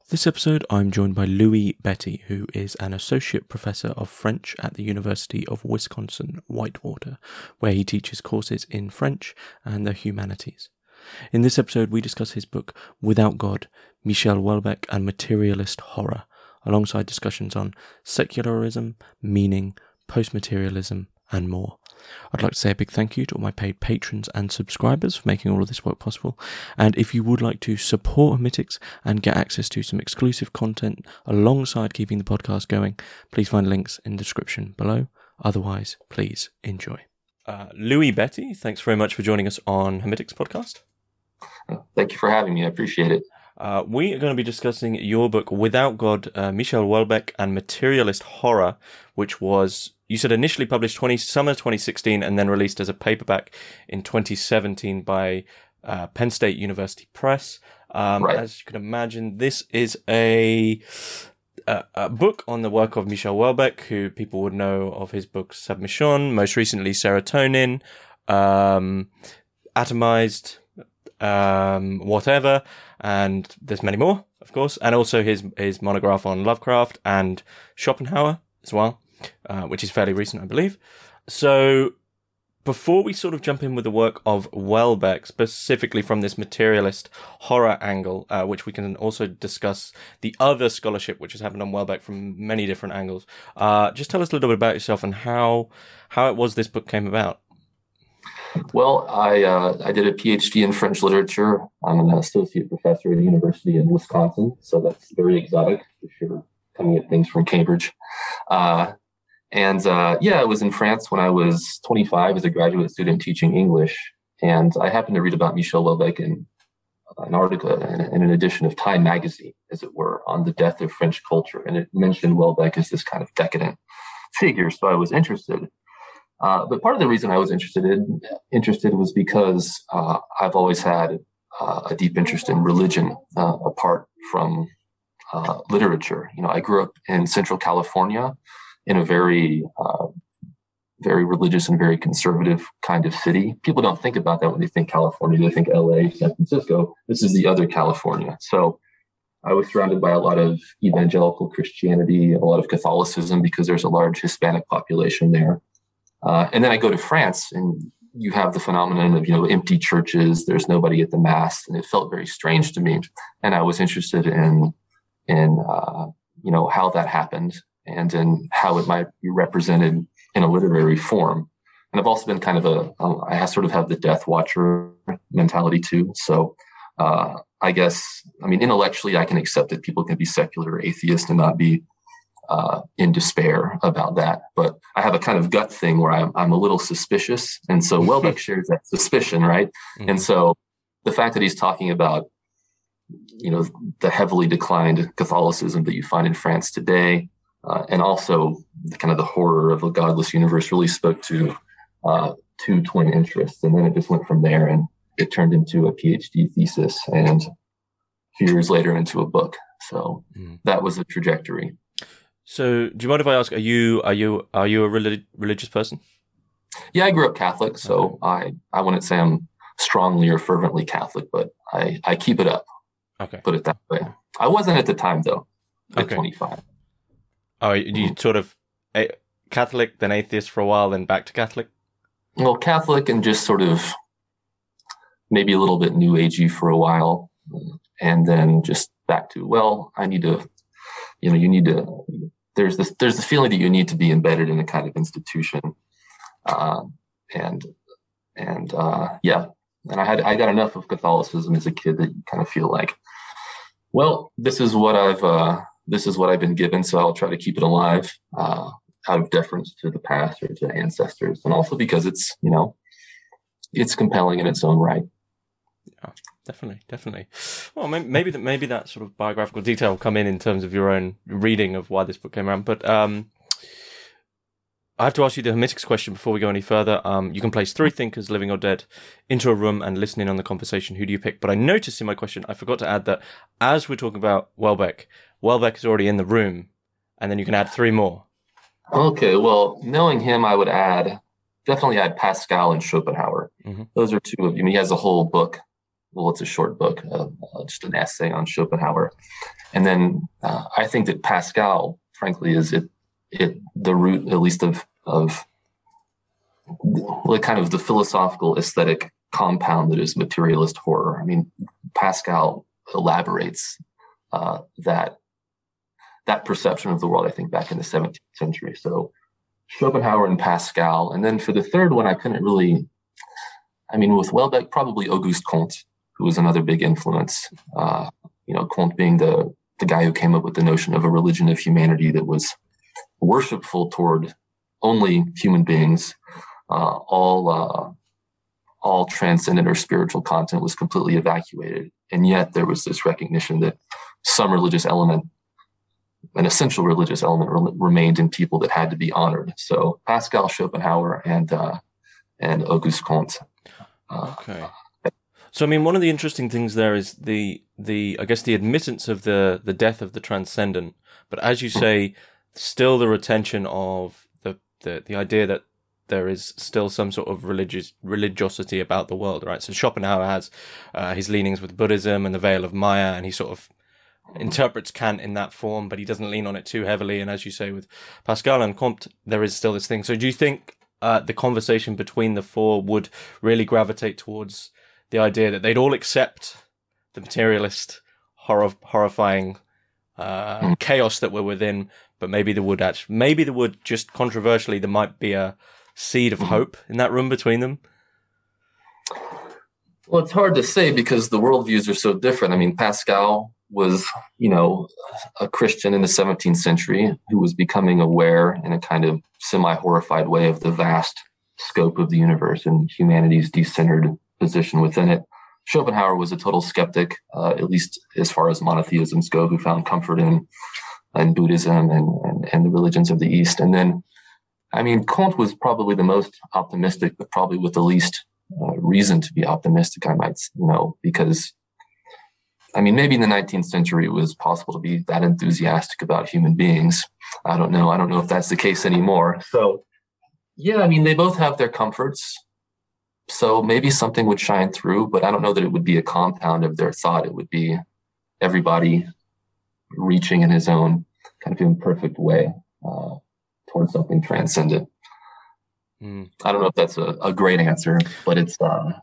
This episode, I'm joined by Louis Betti, who is an associate professor of French at the University of Wisconsin-Whitewater, where he teaches courses in French and the humanities. In this episode, we discuss his book, Without God, Michel Houellebecq and Materialist Horror, alongside discussions on secularism, meaning, post-materialism, and more. I'd like to say a big thank you to all my paid patrons and subscribers for making all of this work possible. And if you would like to support Hermitix and get access to some exclusive content alongside keeping the podcast going, please find links in the description below. Otherwise, please enjoy. Louis Betti, thanks very much for joining us on Hermitix podcast. Thank you for having me. I appreciate it. We are going to be discussing your book, Without God, Michel Houellebecq and Materialist Horror, which was, you said, initially published summer 2016 and then released as a paperback in 2017 by Penn State University Press. Right. As you can imagine, this is a book on the work of Michel Houellebecq, who people would know of his book Submission, most recently Serotonin, Atomized, whatever, and there's many more, of course, and also his monograph on Lovecraft and Schopenhauer as well, which is fairly recent, I believe. So before we sort of jump in with the work of Houellebecq, specifically from this materialist horror angle, which we can also discuss the other scholarship which has happened on Houellebecq from many different angles, just tell us a little bit about yourself and how it was this book came about. Well, I did a PhD in French literature. I'm an associate professor at a university in Wisconsin, so that's very exotic if you're coming at things from Cambridge. I was in France when I was 25 as a graduate student teaching English, and I happened to read about Michel Houellebecq in an article in an edition of Time magazine, as it were, on the death of French culture, and it mentioned Houellebecq as this kind of decadent figure, so I was interested. But part of the reason I was interested was because I've always had a deep interest in religion apart from literature. You know, I grew up in Central California in a very religious and very conservative kind of city. People don't think about that when they think California. They think LA, San Francisco. This is the other California. So I was surrounded by a lot of evangelical Christianity, a lot of Catholicism, because there's a large Hispanic population there. And then I go to France, and you have the phenomenon of, empty churches. There's nobody at the mass, and it felt very strange to me. And I was interested in how that happened and in how it might be represented in a literary form. And I've also been kind of I sort of have the death watcher mentality too. So I guess, intellectually, I can accept that people can be secular or atheist and not be in despair about that. But I have a kind of gut thing where I'm a little suspicious. And so Houellebecq shares that suspicion, right? Mm-hmm. And so the fact that he's talking about, the heavily declined Catholicism that you find in France today, and also the horror of a godless universe really spoke to two twin interests. And then it just went from there, and it turned into a PhD thesis, and a few years later into a book. So that was the trajectory. So, do you mind if I ask? Are you a religious person? Yeah, I grew up Catholic, so okay. I wouldn't say I'm strongly or fervently Catholic, but I keep it up. Okay, put it that way. I wasn't at the time though. At 25. Oh, you sort of Catholic, then atheist for a while, then back to Catholic. Well, Catholic and just sort of maybe a little bit New Agey for a while, and then just back to I need to. You need to. There's this feeling that you need to be embedded in a kind of institution, and I got enough of Catholicism as a kid that you kind of feel like, well, this is what I've been given, so I'll try to keep it alive out of deference to the past or to ancestors, and also because it's compelling in its own right. Yeah. Definitely. Well, maybe that sort of biographical detail will come in terms of your own reading of why this book came around. But I have to ask you the Hermitix question before we go any further. You can place 3 thinkers, living or dead, into a room and listen in on the conversation. Who do you pick? But I noticed in my question, I forgot to add that as we're talking about Houellebecq is already in the room, and then you can add 3 more. Okay, well, knowing him, I would definitely add Pascal and Schopenhauer. Mm-hmm. Those are 2 of them. He has a whole book. Well, it's a short book, just an essay on Schopenhauer. And then I think that Pascal, frankly, is the root, at least of like kind of the philosophical aesthetic compound that is materialist horror. I mean, Pascal elaborates that perception of the world, I think, back in the 17th century. So Schopenhauer and Pascal. And then for the third one, I couldn't really, I mean, with Welbeck, probably Auguste Comte, who was another big influence. Comte being the guy who came up with the notion of a religion of humanity that was worshipful toward only human beings. All transcendent or spiritual content was completely evacuated. And yet there was this recognition that some religious element, an essential religious element, remained in people that had to be honored. So Pascal, Schopenhauer, and Auguste Comte. Okay. So, I mean, one of the interesting things there is the I guess the admittance of the death of the transcendent, but as you say, still the retention of the idea that there is still some sort of religiosity about the world, right? So Schopenhauer has his leanings with Buddhism and the Veil of Maya, and he sort of interprets Kant in that form, but he doesn't lean on it too heavily. And as you say, with Pascal and Comte, there is still this thing. So do you think the conversation between the four would really gravitate towards the idea that they'd all accept the materialist, horrifying chaos that we're within, but maybe there would just controversially, there might be a seed of hope in that room between them? Well, it's hard to say because the worldviews are so different. I mean, Pascal was, a Christian in the 17th century who was becoming aware in a kind of semi-horrified way of the vast scope of the universe and humanity's decentered position within it. Schopenhauer was a total skeptic, at least as far as monotheisms go, who found comfort in Buddhism and the religions of the East. And then, I mean, Comte was probably the most optimistic, but probably with the least reason to be optimistic, I might, because, I mean, maybe in the 19th century it was possible to be that enthusiastic about human beings. I don't know if that's the case anymore. So, yeah, I mean, they both have their comforts. So maybe something would shine through, but I don't know that it would be a compound of their thought. It would be everybody reaching in his own kind of imperfect way towards something transcendent. I don't know if that's a great answer, but it's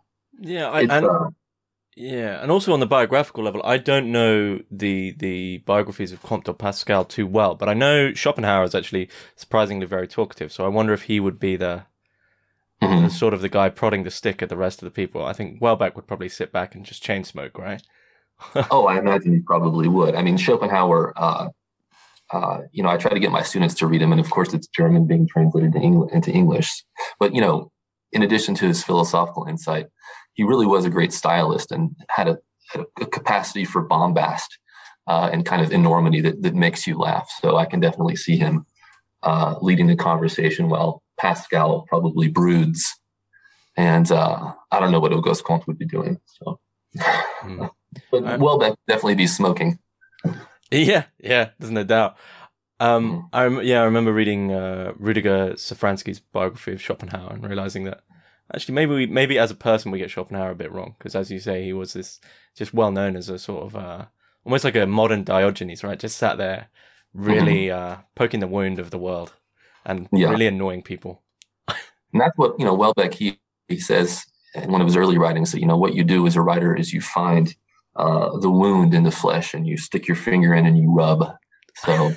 and also on the biographical level, I don't know the biographies of Comte or Pascal too well, but I know Schopenhauer is actually surprisingly very talkative. So I wonder if he would be the sort of the guy prodding the stick at the rest of the people. I think Welbeck would probably sit back and just chain smoke, right? Oh, I imagine he probably would. I mean, Schopenhauer, I try to get my students to read him, and of course it's German being translated into English. But, in addition to his philosophical insight, he really was a great stylist and had a capacity for bombast and kind of enormity that makes you laugh. So I can definitely see him leading the conversation while Pascal probably broods. And I don't know what Auguste Comte would be doing. So. But Welbeck definitely be smoking. Yeah, there's no doubt. I remember reading Rudiger Safransky's biography of Schopenhauer and realizing that actually maybe as a person we get Schopenhauer a bit wrong, because as you say, he was this just well known as a sort of almost like a modern Diogenes, right? Just sat there really poking the wound of the world and really annoying people. And that's what Welbeck he says in one of his early writings that what you do as a writer is you find the wound in the flesh and you stick your finger in and you rub. So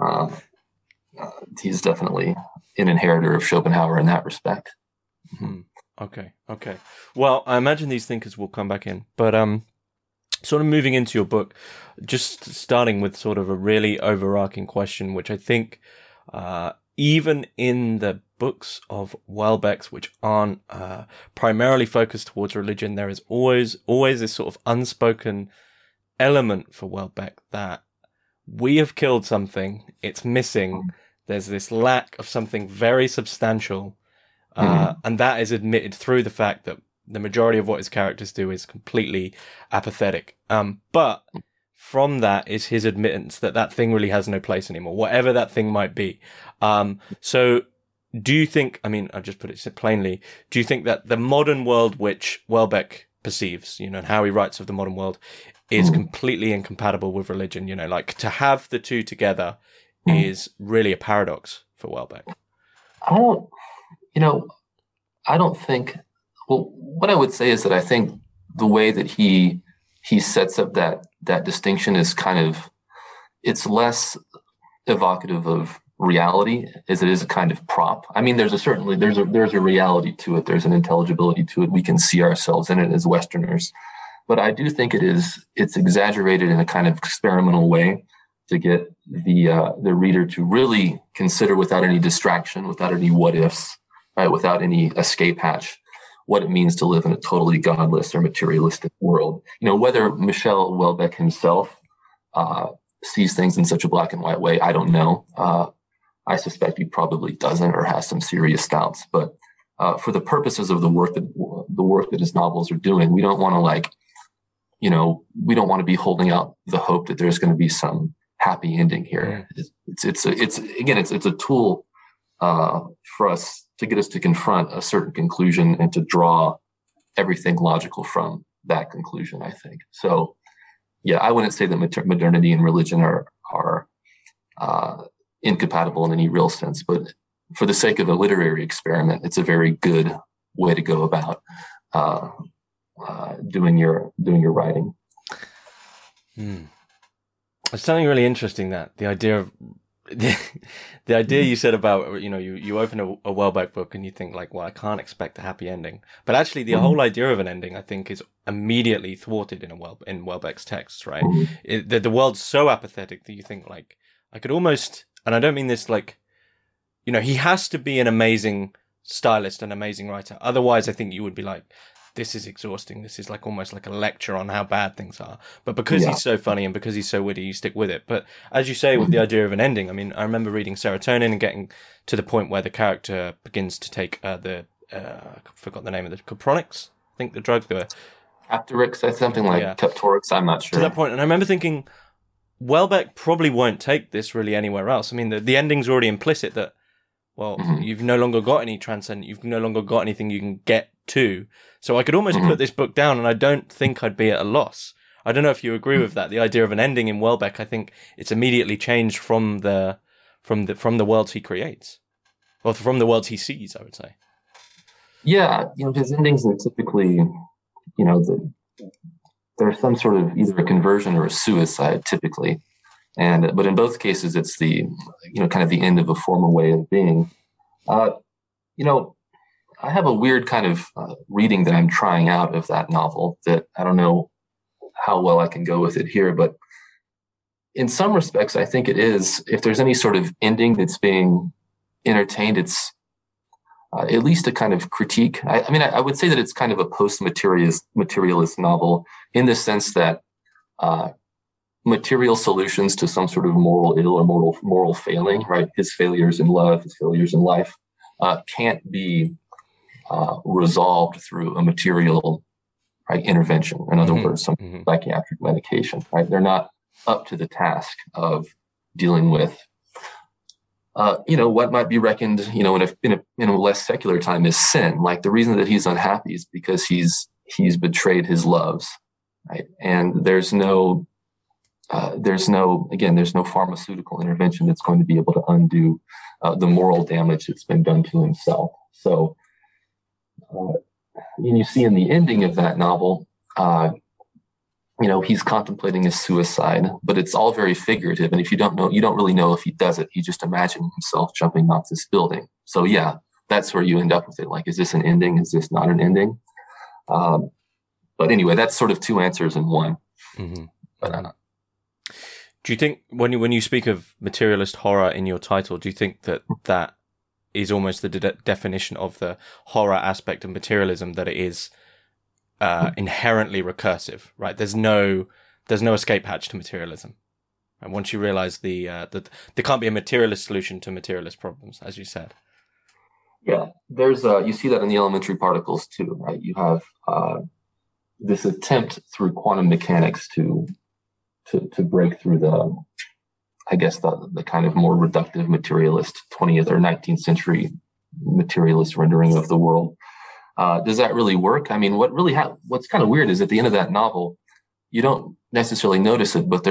he's definitely an inheritor of Schopenhauer in that respect. Okay. Well, I imagine these thinkers will come back in, but sort of moving into your book, just starting with sort of a really overarching question, which I think even in the books of Welbeck's, which aren't primarily focused towards religion, there is always this sort of unspoken element for Welbeck that we have killed something, it's missing, there's this lack of something very substantial, and that is admitted through the fact that the majority of what his characters do is completely apathetic. But from that is his admittance that thing really has no place anymore, whatever that thing might be. So do you think, I mean, I'll just put it plainly, do you think that the modern world which Welbeck perceives, and how he writes of the modern world, is completely incompatible with religion. Like to have the two together is really a paradox for Welbeck. I don't think, well, what I would say is that I think the way that he sets up that distinction is kind of, it's less evocative of reality as it is a kind of prop. I mean, there's a reality to it. There's an intelligibility to it. We can see ourselves in it as Westerners, but I do think it's exaggerated in a kind of experimental way to get the reader to really consider, without any distraction, without any what ifs, right, without any escape hatch, what it means to live in a totally godless or materialistic world. Whether Michel Houellebecq himself sees things in such a black and white way, I don't know. I suspect he probably doesn't, or has some serious doubts. But for the purposes of the work that his novels are doing, we don't want to we don't want to be holding out the hope that there's going to be some happy ending here. It's a tool for us to get us to confront a certain conclusion and to draw everything logical from that conclusion, I think. So, yeah, I wouldn't say that modernity and religion are incompatible in any real sense, but for the sake of a literary experiment, it's a very good way to go about doing your writing. It's something really interesting, that the idea of the idea you said about, you open a Welbeck book and you think like, well, I can't expect a happy ending. But actually the whole idea of an ending, I think, is immediately thwarted in Welbeck's texts, right? The world's so apathetic that you think like, I could almost, and I don't mean this like, he has to be an amazing stylist, an amazing writer. Otherwise, I think you would be like, this is exhausting. This is like almost like a lecture on how bad things are. But because he's so funny and because he's so witty, you stick with it. But as you say, with the idea of an ending, I mean, I remember reading Serotonin and getting to the point where the character begins to take I forgot the name of the Capronics, I think the drug, the Apteryx, something like Captorix, I'm not sure. To that point, and I remember thinking, Welbeck probably won't take this really anywhere else. I mean, the ending's already implicit that, well, you've no longer got any transcendent, you've no longer got anything you can get to. So I could almost put this book down and I don't think I'd be at a loss. I don't know if you agree with that. The idea of an ending in Welbeck, I think it's immediately changed from the worlds he creates, or from the worlds he sees, I would say. Yeah, his endings are typically, there's some sort of either a conversion or a suicide typically. But in both cases, it's the, kind of the end of a former way of being. I have a weird kind of reading that I'm trying out of that novel that I don't know how well I can go with it here, but in some respects, I think it is, if there's any sort of ending that's being entertained, it's at least a kind of critique. I would say that it's kind of a post-materialist novel in the sense that material solutions to some sort of moral ill or moral failing, right? His failures in love, his failures in life, can't be resolved through a material, right, intervention. In other words, some psychiatric medication, right? They're not up to the task of dealing with, what might be reckoned, in a less secular time as sin. Like the reason that he's unhappy is because he's betrayed his loves, right? And there's no pharmaceutical intervention that's going to be able to undo the moral damage that's been done to himself. So, you see in the ending of that novel, he's contemplating his suicide, but it's all very figurative. And if you don't really know if he does it. He just imagines himself jumping off this building. So yeah, that's where you end up with it. Like, is this an ending? Is this not an ending? But anyway, that's sort of two answers in one. But do you think when you speak of materialist horror in your title, do you think that is almost the definition of the horror aspect of materialism, that it is inherently recursive, right? There's no escape hatch to materialism. And once you realize that there can't be a materialist solution to materialist problems, as you said. Yeah, there's you see that in the elementary particles too, right? You have this attempt through quantum mechanics to break through the kind of more reductive materialist 20th or 19th century materialist rendering of the world. Does that really work? I mean, what's kind of weird is at the end of that novel, you don't necessarily notice it, but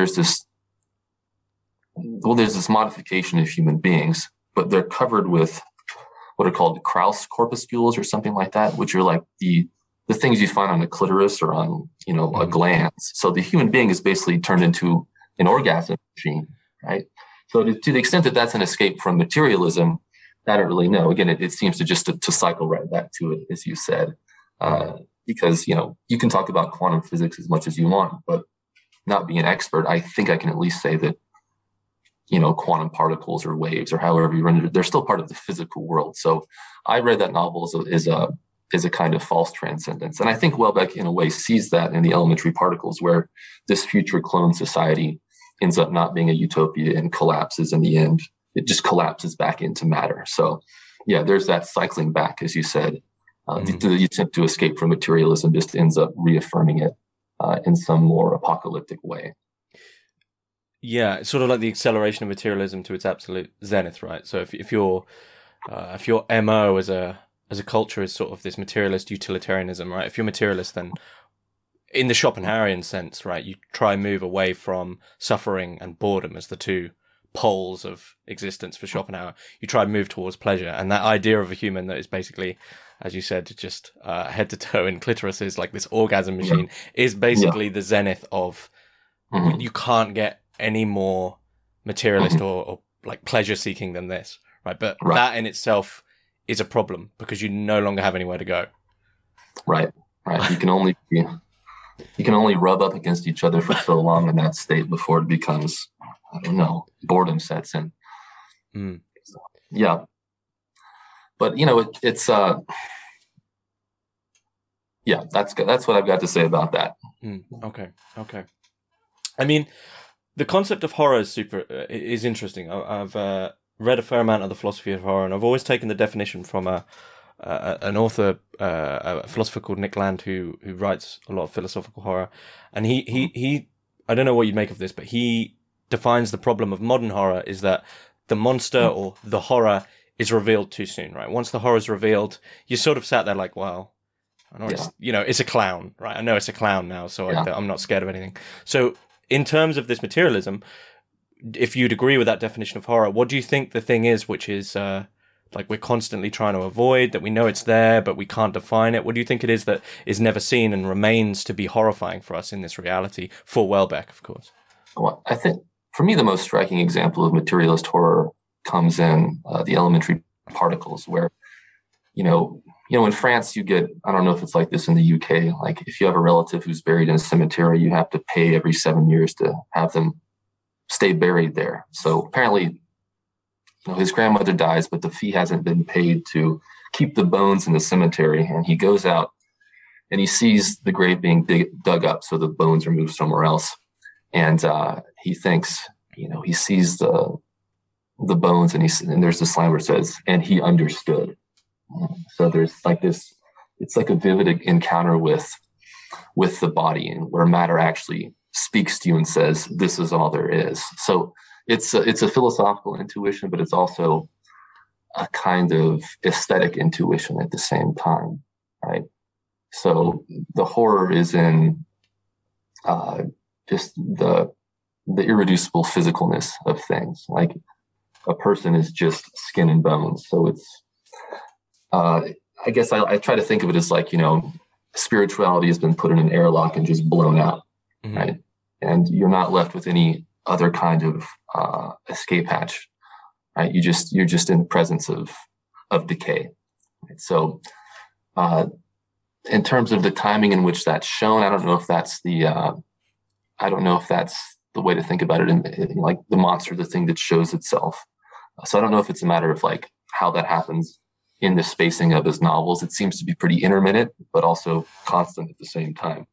there's this modification of human beings, but they're covered with what are called Krauss corpuscles or something like that, which are like the things you find on a clitoris or on, a gland. So the human being is basically turned into an orgasm machine, right? So to the extent that that's an escape from materialism, I don't really know. Again, it seems to just to cycle right back to it, as you said, because, you can talk about quantum physics as much as you want, but not being an expert, I think I can at least say that, quantum particles or waves or however you run it, they're still part of the physical world. So I read that novel as a kind of false transcendence. And I think Welbeck, in a way, sees that in the elementary particles, where this future clone society ends up not being a utopia and collapses in the end. It just collapses back into matter. So, yeah, there's that cycling back, as you said. The attempt to escape from materialism just ends up reaffirming it in some more apocalyptic way. Yeah, it's sort of like the acceleration of materialism to its absolute zenith, right? So if your MO as a culture is sort of this materialist utilitarianism, right? If you're materialist, then in the Schopenhauerian sense, right, you try and move away from suffering and boredom as the two poles of existence for Schopenhauer. You try and move towards pleasure, and that idea of a human that is basically, as you said, just head to toe in clitoris, is like this orgasm machine, is basically the zenith of you can't get any more materialist or like pleasure seeking than this, right? But that in itself is a problem because you no longer have anywhere to go. Right. You can only rub up against each other for so long in that state before it becomes, I don't know, boredom sets in. So, yeah. But it's yeah, that's what I've got to say about that. Okay. I mean, the concept of horror is interesting. I've read a fair amount of the philosophy of horror, and I've always taken the definition from an author, a philosopher called Nick Land, who writes a lot of philosophical horror, and he I don't know what you'd make of this, but he defines the problem of modern horror is that the monster or the horror is revealed too soon, right? Once the horror is revealed, you sort of sat there like, well, I know it's a clown, right? I know it's a clown now, so I'm not scared of anything. So in terms of this materialism, if you'd agree with that definition of horror, what do you think the thing is which is like we're constantly trying to avoid, that we know it's there but we can't define it? What do you think it is that is never seen and remains to be horrifying for us in this reality, for Welbeck, of course? Well, I think for me the most striking example of materialist horror comes in the elementary particles, where in France you get, I don't know if it's like this in the UK, like if you have a relative who's buried in a cemetery, you have to pay every 7 years to have them stay buried there. So apparently, his grandmother dies, but the fee hasn't been paid to keep the bones in the cemetery. And he goes out and he sees the grave being dug up, so the bones are moved somewhere else. And he thinks, he sees the bones, and there's this line where it says, "And he understood." So there's like this, it's like a vivid encounter with the body, and where matter actually speaks to you and says, "This is all there is." So it's a philosophical intuition, but it's also a kind of aesthetic intuition at the same time, right? So the horror is in just the irreducible physicalness of things. Like a person is just skin and bones. So it's I guess I try to think of it as like, spirituality has been put in an airlock and just blown out, right? And you're not left with any other kind of escape hatch, right? You're just in the presence of decay. Right? So, in terms of the timing in which that's shown, I don't know if that's the way to think about it. In like the monster, the thing that shows itself. So I don't know if it's a matter of like how that happens in the spacing of his novels. It seems to be pretty intermittent, but also constant at the same time.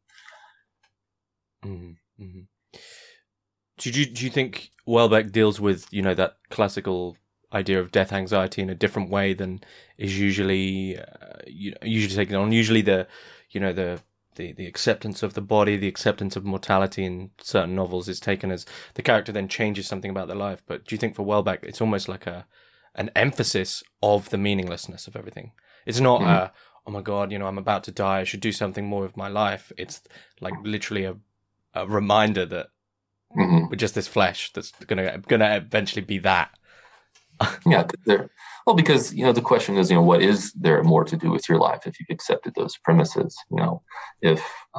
Do you think Welbeck deals with, that classical idea of death anxiety in a different way than is usually taken on? Usually the acceptance of the body, the acceptance of mortality in certain novels is taken as the character then changes something about their life. But do you think for Welbeck it's almost like an emphasis of the meaninglessness of everything? It's not oh my God, I'm about to die, I should do something more with my life. It's like literally a reminder that we're just this flesh that's gonna eventually be that. Yeah, because the question is, what is there more to do with your life if you've accepted those premises? If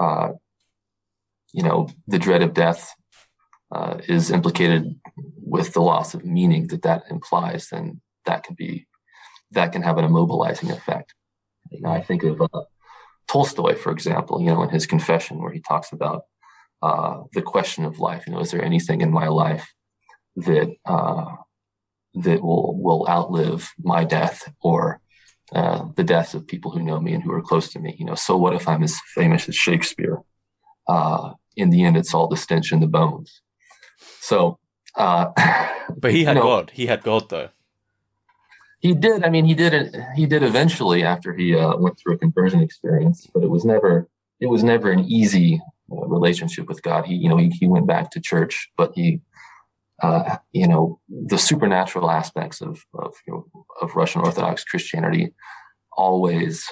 the dread of death is implicated with the loss of meaning that implies, then that can have an immobilizing effect. I think of Tolstoy, for example, in his Confession, where he talks about the question of life. Is there anything in my life that will outlive my death or the deaths of people who know me and who are close to me? So what if I'm as famous as Shakespeare? In the end, it's all the stench in the bones. So, but he had God. He had God, though. He did. I mean, he did eventually after he went through a conversion experience, but it was never an easy relationship with God. He went back to church, but he, the supernatural aspects of Russian Orthodox Christianity always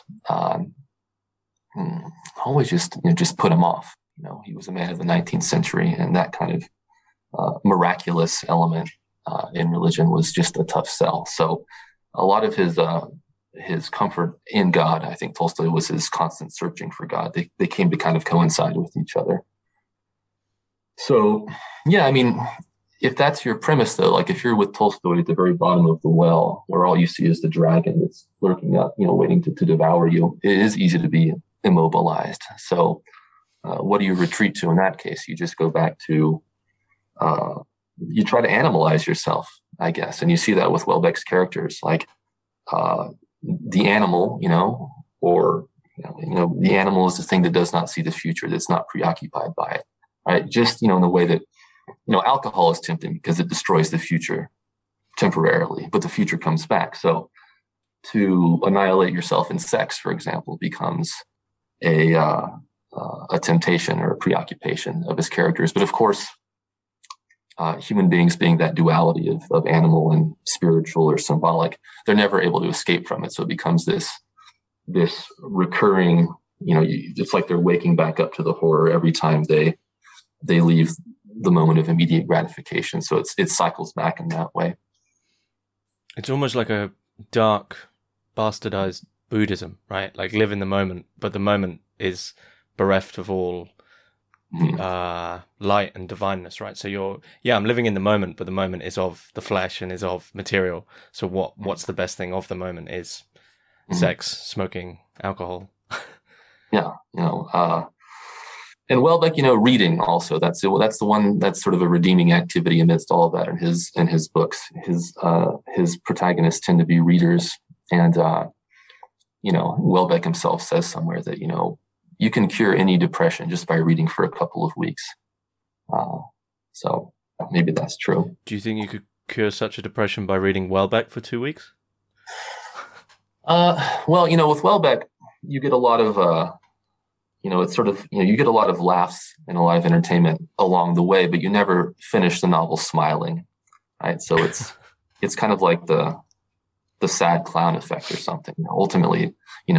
just put him off. He was a man of the 19th century, and that kind of miraculous element in religion was just a tough sell. So a lot of his comfort in God, I think Tolstoy, was his constant searching for God. They came to kind of coincide with each other. So, yeah, I mean, if that's your premise, though, like if you're with Tolstoy at the very bottom of the well, where all you see is the dragon that's lurking up, waiting to devour you, it is easy to be immobilized. So what do you retreat to in that case? You just go back to, you try to animalize yourself, I guess. And you see that with Welbeck's characters, like the animal, or, the animal is the thing that does not see the future, that's not preoccupied by it, right? Just, in the way that, alcohol is tempting because it destroys the future temporarily, but the future comes back. So to annihilate yourself in sex, for example, becomes a temptation or a preoccupation of his characters. But of course, human beings being that duality of animal and spiritual or symbolic, they're never able to escape from it. So it becomes this recurring, it's like they're waking back up to the horror every time they leave the moment of immediate gratification. So it cycles back in that way. It's almost like a dark, bastardized Buddhism, right? Like live in the moment, but the moment is bereft of all light and divineness, right? So I'm living in the moment, but the moment is of the flesh and is of material. So what's the best thing of the moment is sex, smoking, alcohol. Yeah, and Welbeck, reading also. That's the one that's sort of a redeeming activity amidst all of that. In his books, his protagonists tend to be readers, and Welbeck himself says somewhere that you can cure any depression just by reading for a couple of weeks. So maybe that's true. Do you think you could cure such a depression by reading Welbeck for 2 weeks? Well, with Welbeck, you get a lot of, it's sort of, you get a lot of laughs and a lot of entertainment along the way, but you never finish the novel smiling, right? So it's kind of like the sad clown effect or something. Ultimately,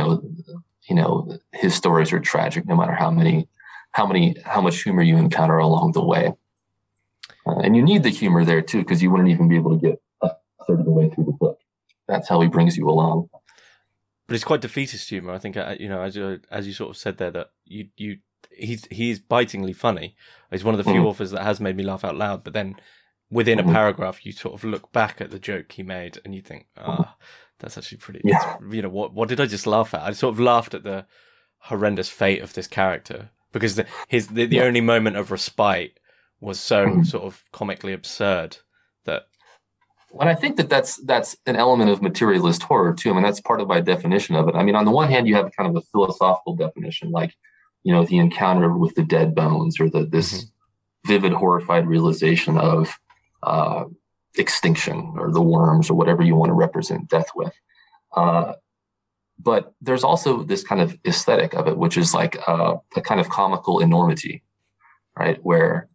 his stories are tragic, no matter how much humor you encounter along the way. And you need the humor there too, because you wouldn't even be able to get a third of the way through the book. That's how he brings you along. But it's quite defeatist humor, I think. As you sort of said there, that he's bitingly funny. He's one of the few authors that has made me laugh out loud. But then within a paragraph, you sort of look back at the joke he made, and you think, that's actually pretty. Yeah. What did I just laugh at? I sort of laughed at the horrendous fate of this character because the only moment of respite was so sort of comically absurd that. And I think that's an element of materialist horror too. I mean, that's part of my definition of it. I mean, on the one hand, you have kind of a philosophical definition, like, the encounter with the dead bones or this vivid, horrified realization of extinction or the worms or whatever you want to represent death with. But there's also this kind of aesthetic of it, which is like a kind of comical enormity, right? Where,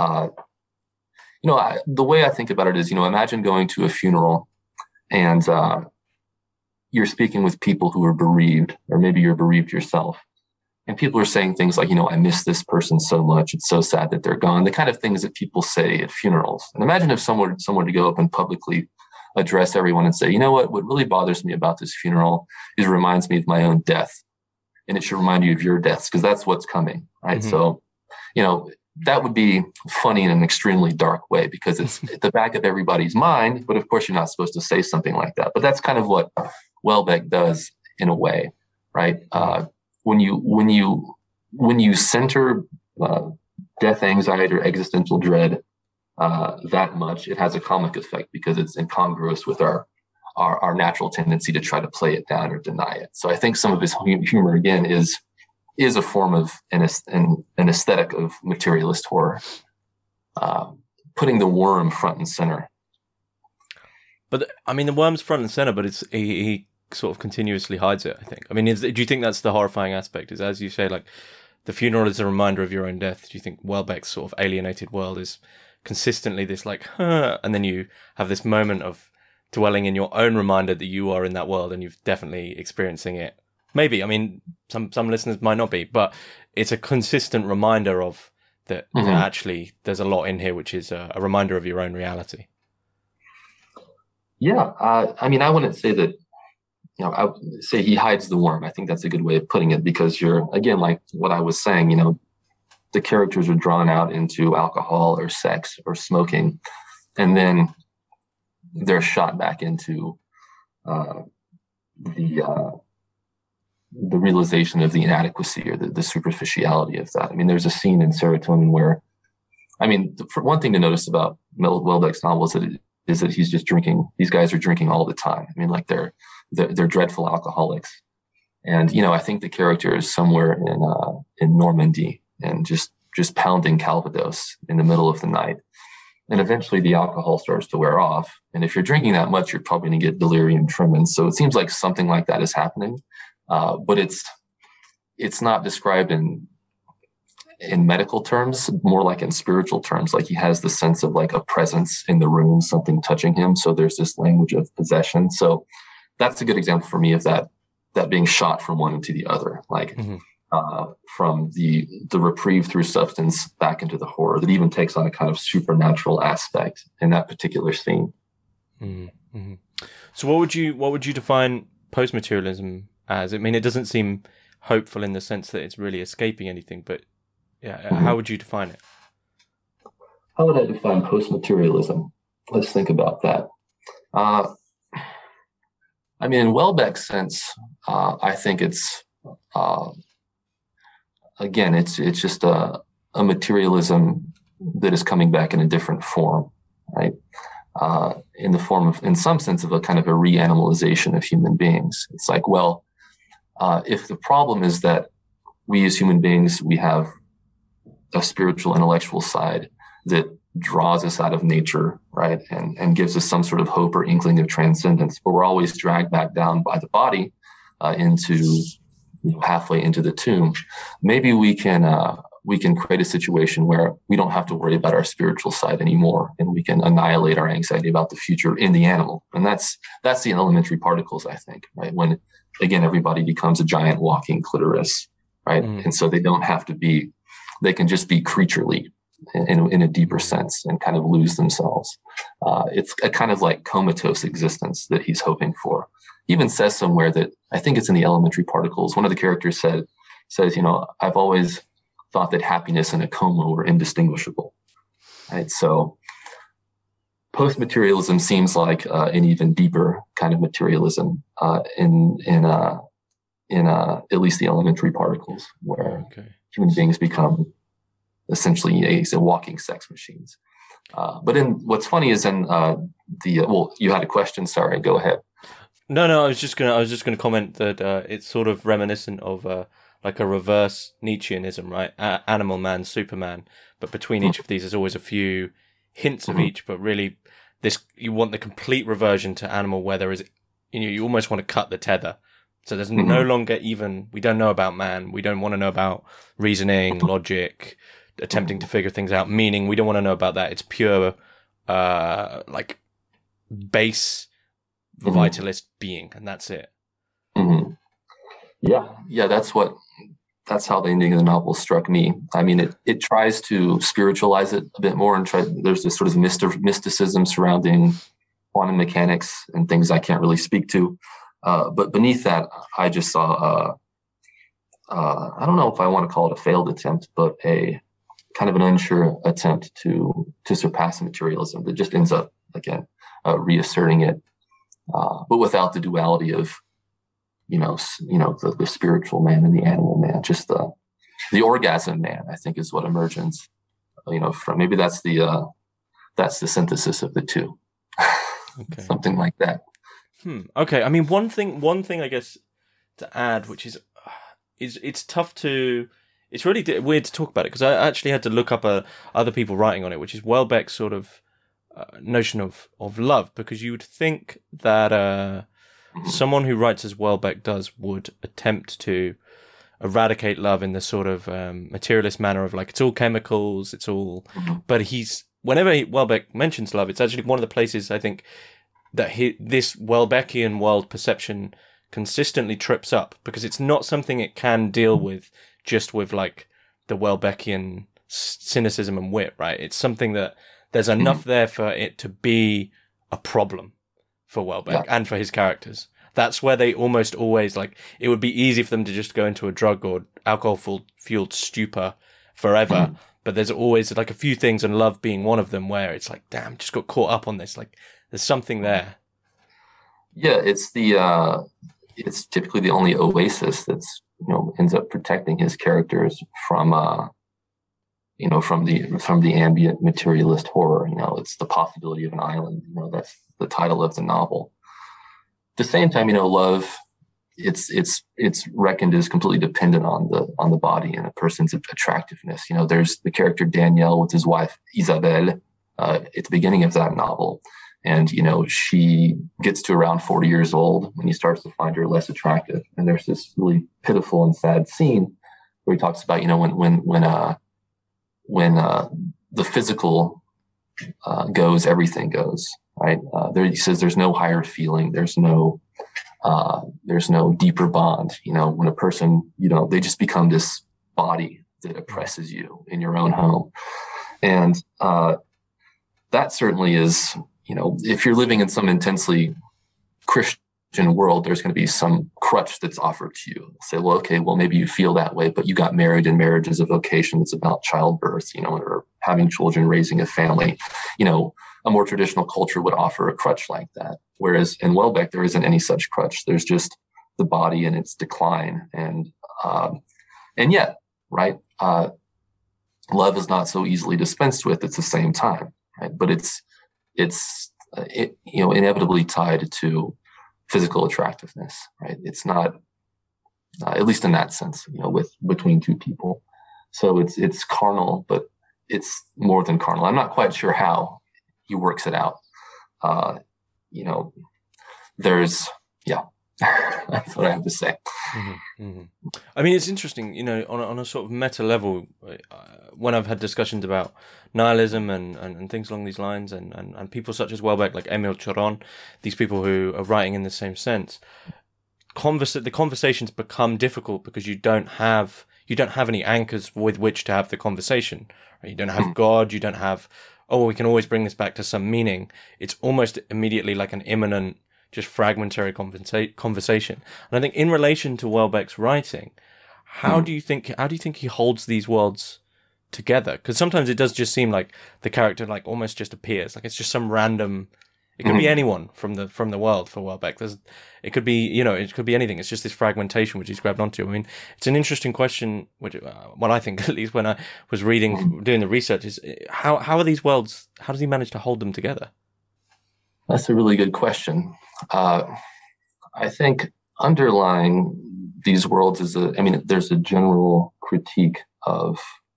the way I think about it is, imagine going to a funeral and you're speaking with people who are bereaved, or maybe you're bereaved yourself. and people are saying things like, I miss this person so much. It's so sad that they're gone. The kind of things that people say at funerals. And imagine if someone to go up and publicly address everyone and say, what really bothers me about this funeral is it reminds me of my own death. And it should remind you of your deaths, because that's what's coming, right? Mm-hmm. So, that would be funny in an extremely dark way, because it's at the back of everybody's mind. But of course, you're not supposed to say something like that. But that's kind of what Welbeck does in a way, right? When you center death anxiety or existential dread that much, it has a comic effect, because it's incongruous with our natural tendency to try to play it down or deny it. So I think some of his humor, again, is a form of an aesthetic of materialist horror, putting the worm front and center. But I mean, the worm's front and center, but he sort of continuously hides it, I think. I mean, do you think that's the horrifying aspect? Is, as you say, like, the funeral is a reminder of your own death. Do you think Welbeck's sort of alienated world is consistently this, like, and then you have this moment of dwelling in your own reminder that you are in that world and you've definitely experiencing it? Maybe. I mean, some listeners might not be, but it's a consistent reminder of that, mm-hmm. that actually there's a lot in here, which is a reminder of your own reality. Yeah. I mean, I wouldn't say that, I would say he hides the worm. I think that's a good way of putting it, because you're, again, like what I was saying, the characters are drawn out into alcohol or sex or smoking, and then they're shot back into the realization of the inadequacy or the superficiality of that. I mean, there's a scene in Serotonin where, for one thing to notice about Welbeck's novels is that he's just drinking. These guys are drinking all the time. I mean, like they're dreadful alcoholics. And, I think the character is somewhere in Normandy and just pounding Calvados in the middle of the night. And eventually the alcohol starts to wear off. And if you're drinking that much, you're probably going to get delirium tremens. So it seems like something like that is happening. But it's not described in medical terms, more like in spiritual terms. Like he has the sense of like a presence in the room, something touching him. So there's this language of possession. So that's a good example for me of that being shot from one into the other, like mm-hmm. From the reprieve through substance back into the horror that even takes on a kind of supernatural aspect in that particular scene. Mm-hmm. So what would you define post-materialism as? I mean, it doesn't seem hopeful in the sense that it's really escaping anything, but yeah, mm-hmm. How would you define it? How would I define post-materialism? Let's think about that. In Welbeck's sense, I think it's, again, it's just a materialism that is coming back in a different form, right? In the form of, in some sense, of a kind of a reanimalization of human beings. It's like, well, if the problem is that we as human beings, we have a spiritual, intellectual side that draws us out of nature, right? And gives us some sort of hope or inkling of transcendence, but we're always dragged back down by the body into halfway into the tomb. Maybe we can create a situation where we don't have to worry about our spiritual side anymore, and we can annihilate our anxiety about the future in the animal. And that's the elementary particles, I think, right? When again, everybody becomes a giant walking clitoris, right? Mm. And so they don't have to be, they can just be creaturely in a deeper sense and kind of lose themselves. It's a kind of like comatose existence that he's hoping for. He even says somewhere that, I think it's in the elementary particles, one of the characters says, I've always thought that happiness and a coma were indistinguishable. Right? So post-materialism seems like an even deeper kind of materialism in at least the elementary particles, where human beings become essentially a walking sex machines. But what's funny is in you had a question. Sorry, go ahead. No, I was just gonna comment that it's sort of reminiscent of like a reverse Nietzscheanism, right? Animal Man, Superman, but between each of these, there's always a few hints of each. But really, you want the complete reversion to animal, where there is, you almost want to cut the tether. So there's no longer even, we don't know about man. We don't want to know about reasoning, logic, attempting to figure things out, meaning. We don't want to know about that. It's pure, like base vitalist being, and that's it. Mm-hmm. Yeah. That's what that's how the ending of the novel struck me. I mean, it tries to spiritualize it a bit more, and there's this sort of mysticism surrounding quantum mechanics and things I can't really speak to. But beneath that, I just saw, I don't know if I want to call it a failed attempt, but a kind of an unsure attempt to surpass materialism that just ends up, again, reasserting it, but without the duality of, the spiritual man and the animal man. Just the orgasm man, I think, is what emerges. From maybe that's the synthesis of the two. Okay. Something like that. Okay. I mean, one thing I guess to add, which is it's tough to. It's really weird to talk about it because I actually had to look up other people writing on it, which is Welbeck's sort of notion of love, because you would think that someone who writes as Welbeck does would attempt to eradicate love in the sort of materialist manner of like it's all chemicals, it's all. But whenever Welbeck mentions love, it's actually one of the places I think that this Welbeckian world perception consistently trips up, because it's not something it can deal with just with like the Welbeckian cynicism and wit, right? It's something that there's enough there for it to be a problem for Welbeck and for his characters. That's where they almost always like, it would be easy for them to just go into a drug or alcohol-fueled stupor forever. But there's always like a few things, and love being one of them, where it's like, damn, just got caught up on this. Like there's something there. Yeah. It's typically the only oasis that's, ends up protecting his characters from the ambient materialist horror. It's the possibility of an island. That's the title of the novel. At the same time, love, it's reckoned as completely dependent on the body and a person's attractiveness. There's the character Daniel with his wife Isabelle at the beginning of that novel. And, she gets to around 40 years old when he starts to find her less attractive. And there's this really pitiful and sad scene where he talks about, when the physical goes, everything goes, right? He says there's no higher feeling. There's no deeper bond. When a person, they just become this body that oppresses you in your own home. And that certainly is, if you're living in some intensely Christian world, there's going to be some crutch that's offered to you. Say, well, okay, well, maybe you feel that way, but you got married, and marriage is a vocation. It's about childbirth, or having children, raising a family. A more traditional culture would offer a crutch like that. Whereas in Welbeck, there isn't any such crutch. There's just the body and its decline. And yet, right, love is not so easily dispensed with at the same time, right? But it's inevitably tied to physical attractiveness, right? It's not, at least in that sense, between two people. So it's carnal, but it's more than carnal. I'm not quite sure how he works it out. There's, that's what I have to say. I mean, it's interesting, on a sort of meta level, when I've had discussions about nihilism and things along these lines, and people such as Welbeck, like Emile Chiron, these people who are writing in the same sense, the conversations become difficult because you don't have any anchors with which to have the conversation. Right? You don't have God, you don't have, we can always bring this back to some meaning. It's almost immediately like an imminent, just fragmentary conversation. And I think in relation to Welbeck's writing, how do you think he holds these worlds together? Because sometimes it does just seem like the character like almost just appears, like it's just some random. It could be anyone from the world for Welbeck. It could be it could be anything. It's just this fragmentation which he's grabbed onto. I mean, it's an interesting question. Which I think, at least when I was doing the research, is how are these worlds? How does he manage to hold them together? That's a really good question. I think underlying these worlds there's a general critique of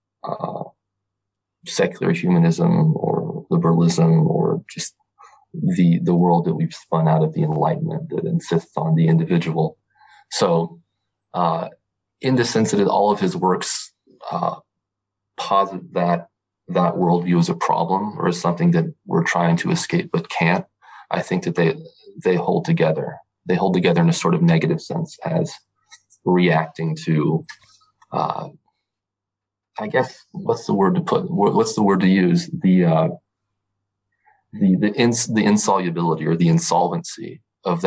secular humanism or liberalism, or just the world that we've spun out of the Enlightenment that insists on the individual. So, in the sense that all of his works posit that worldview as a problem or as something that we're trying to escape but can't, I think that they hold together. They hold together in a sort of negative sense as reacting to uh, I guess what's the word to put? What's the word to use? The insolubility or the insolvency of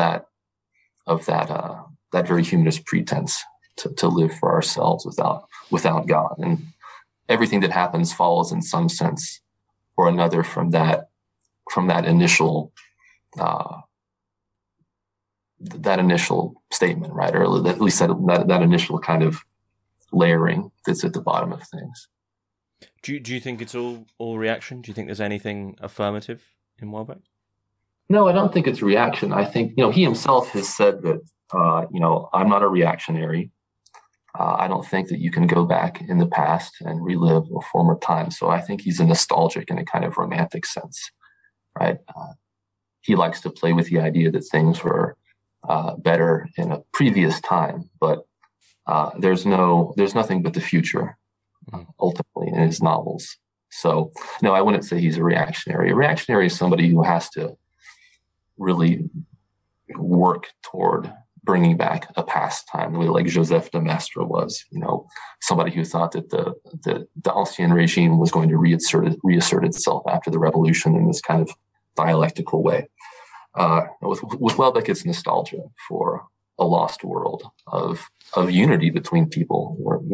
that very humanist pretense to live for ourselves without God, and everything that happens follows in some sense or another from that initial statement, right? Or at least that initial kind of layering that's at the bottom of things. Do you think it's all reaction? Do you think there's anything affirmative in Welbeck? No, I don't think it's reaction. I think, he himself has said that, I'm not a reactionary. I don't think that you can go back in the past and relive a former time. So I think he's a nostalgic in a kind of romantic sense, right? He likes to play with the idea that things were better in a previous time, but there's nothing but the future ultimately in his novels. So no, I wouldn't say he's a reactionary. A reactionary is somebody who has to really work toward bringing back a past time, the way like Joseph de Maistre was, somebody who thought that the Ancien regime was going to reassert itself after the revolution in this kind of dialectical way. With Welbeck, it's nostalgia for a lost world of unity between people.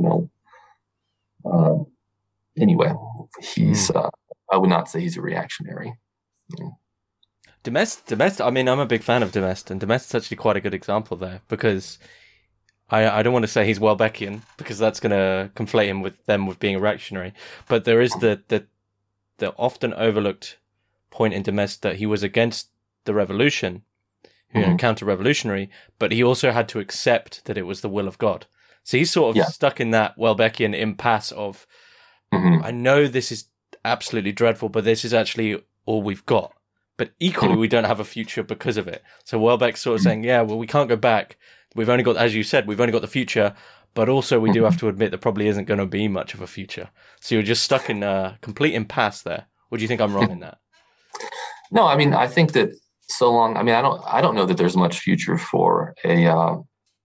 Anyway, he's. I would not say he's a reactionary. De Maistre. I mean, I'm a big fan of De Maistre, and De Maistre's actually quite a good example there, because I don't want to say he's Welbeckian, because that's going to conflate him with being a reactionary. But there is the often overlooked point in De Maistre that he was against the revolution, counter-revolutionary, but he also had to accept that it was the will of God. So he's sort of stuck in that Welbeckian impasse of, I know this is absolutely dreadful, but this is actually all we've got. But equally, we don't have a future because of it. So Welbeck's sort of saying, we can't go back. We've only got, as you said, the future, but also we do have to admit there probably isn't going to be much of a future. So you're just stuck in a complete impasse there. Or do you think I'm wrong in that? No, I mean, I think that so long. I mean, I don't know that there's much future for a.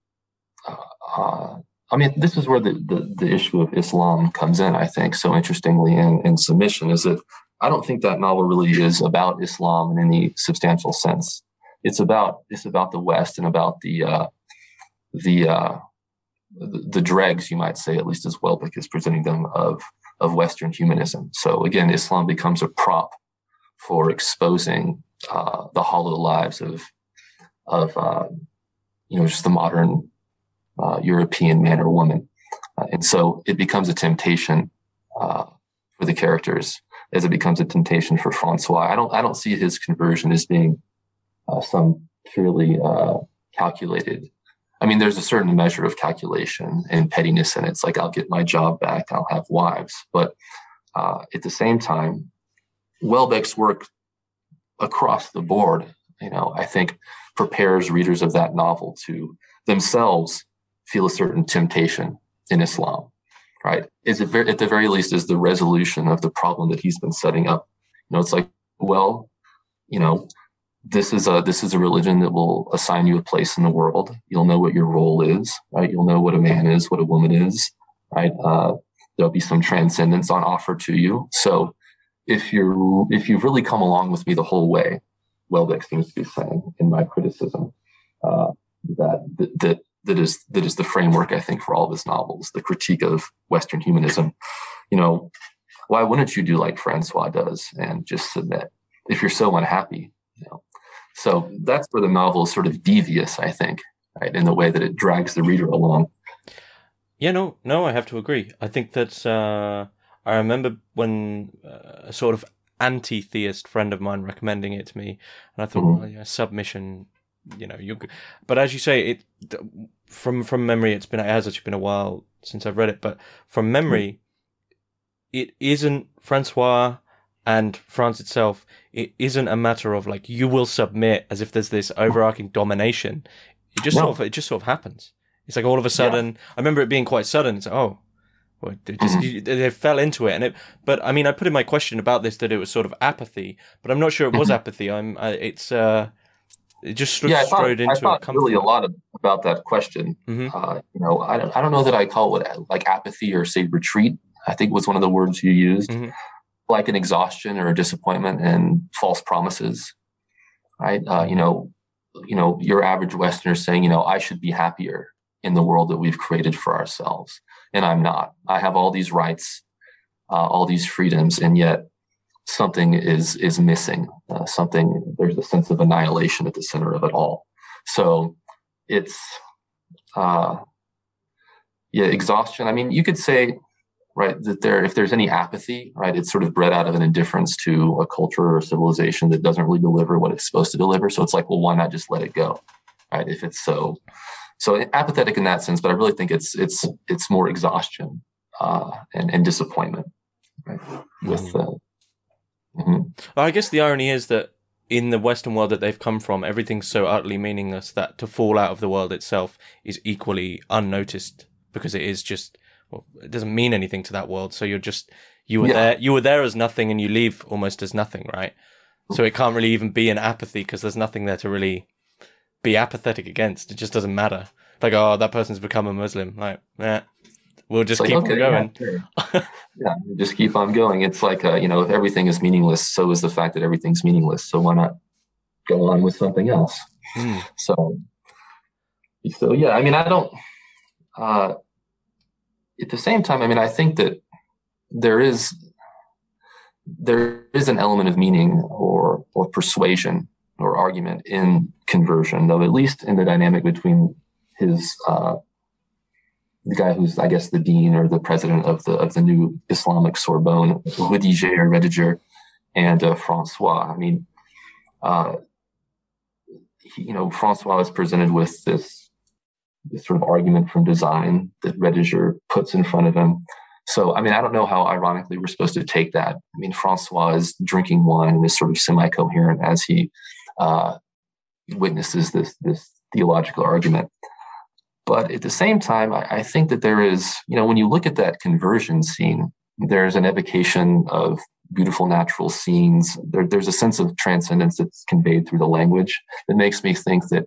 I mean, this is where the issue of Islam comes in, I think, so interestingly in Submission, is that I don't think that novel really is about Islam in any substantial sense. It's about the West and about the dregs, you might say, at least as Welbeck is presenting them, of Western humanism. So again, Islam becomes a prop for exposing the hollow lives of just the modern European man or woman, and so it becomes a temptation for the characters, as it becomes a temptation for Francois. I don't see his conversion as being some purely calculated. I mean, there's a certain measure of calculation and pettiness in it. It's like, I'll get my job back, I'll have wives. But at the same time, Welbeck's work across the board, I think prepares readers of that novel to themselves feel a certain temptation in Islam, right? At the very least, is the resolution of the problem that he's been setting up. It's like, this is a religion that will assign you a place in the world. You'll know what your role is, right? You'll know what a man is, what a woman is, right? There'll be some transcendence on offer to you. So if you've really come along with me the whole way, Welbeck seems to be saying in my criticism, that is the framework, I think, for all of his novels, the critique of Western humanism. Why wouldn't you do like Francois does and just submit if you're so unhappy? So that's where the novel is sort of devious, I think, right, in the way that it drags the reader along. Yeah, no, I have to agree. I think that I remember when a sort of anti-theist friend of mine recommending it to me, and I thought, Submission. But as you say, it from memory, it has actually been a while since I've read it. But from memory, it isn't Francois and France itself. It isn't a matter of like you will submit as if there's this overarching domination. It just sort of happens. It's like all of a sudden. I remember it being quite sudden. It's like, they fell into it, But I mean, I put in my question about this that it was sort of apathy, but I'm not sure it was apathy. It just sort of strode I into a thought really a comfort. lot about that question. I don't know that I call it like apathy or say retreat. I think was one of the words you used, like an exhaustion or a disappointment and false promises, right? Your average Westerner saying, I should be happier in the world that we've created for ourselves, and I'm not. I have all these rights, all these freedoms, and yet something is missing. There's a sense of annihilation at the center of it all. So it's exhaustion. I mean, you could say, right, that if there's any apathy, right, it's sort of bred out of an indifference to a culture or civilization that doesn't really deliver what it's supposed to deliver. So it's like, well, why not just let it go, right? If it's so apathetic in that sense, but I really think it's more exhaustion and disappointment, right? With I guess the irony is that in the Western world that they've come from, everything's so utterly meaningless that to fall out of the world itself is equally unnoticed, because it is just, well, it doesn't mean anything to that world. So you were there as nothing, and you leave almost as nothing, right? So it can't really even be an apathy, because there's nothing there to really be apathetic against. It just doesn't matter. Like, oh, that person's become a Muslim. Like, we'll just keep on going. Yeah, just keep on going. It's like, if everything is meaningless, so is the fact that everything's meaningless. So why not go on with something else? So yeah, I mean, I don't, at the same time, I mean, I think that there is an element of meaning or persuasion or argument in conversion, though, at least in the dynamic between his, the guy who's, I guess, the dean or the president of the new Islamic Sorbonne, Rediger, and Francois. I mean, Francois is presented with this sort of argument from design that Rediger puts in front of him. So, I mean, I don't know how ironically we're supposed to take that. I mean, Francois is drinking wine and is sort of semi-coherent as he witnesses this theological argument. But at the same time, I think that there is, when you look at that conversion scene, there's an evocation of beautiful natural scenes. There's a sense of transcendence that's conveyed through the language that makes me think that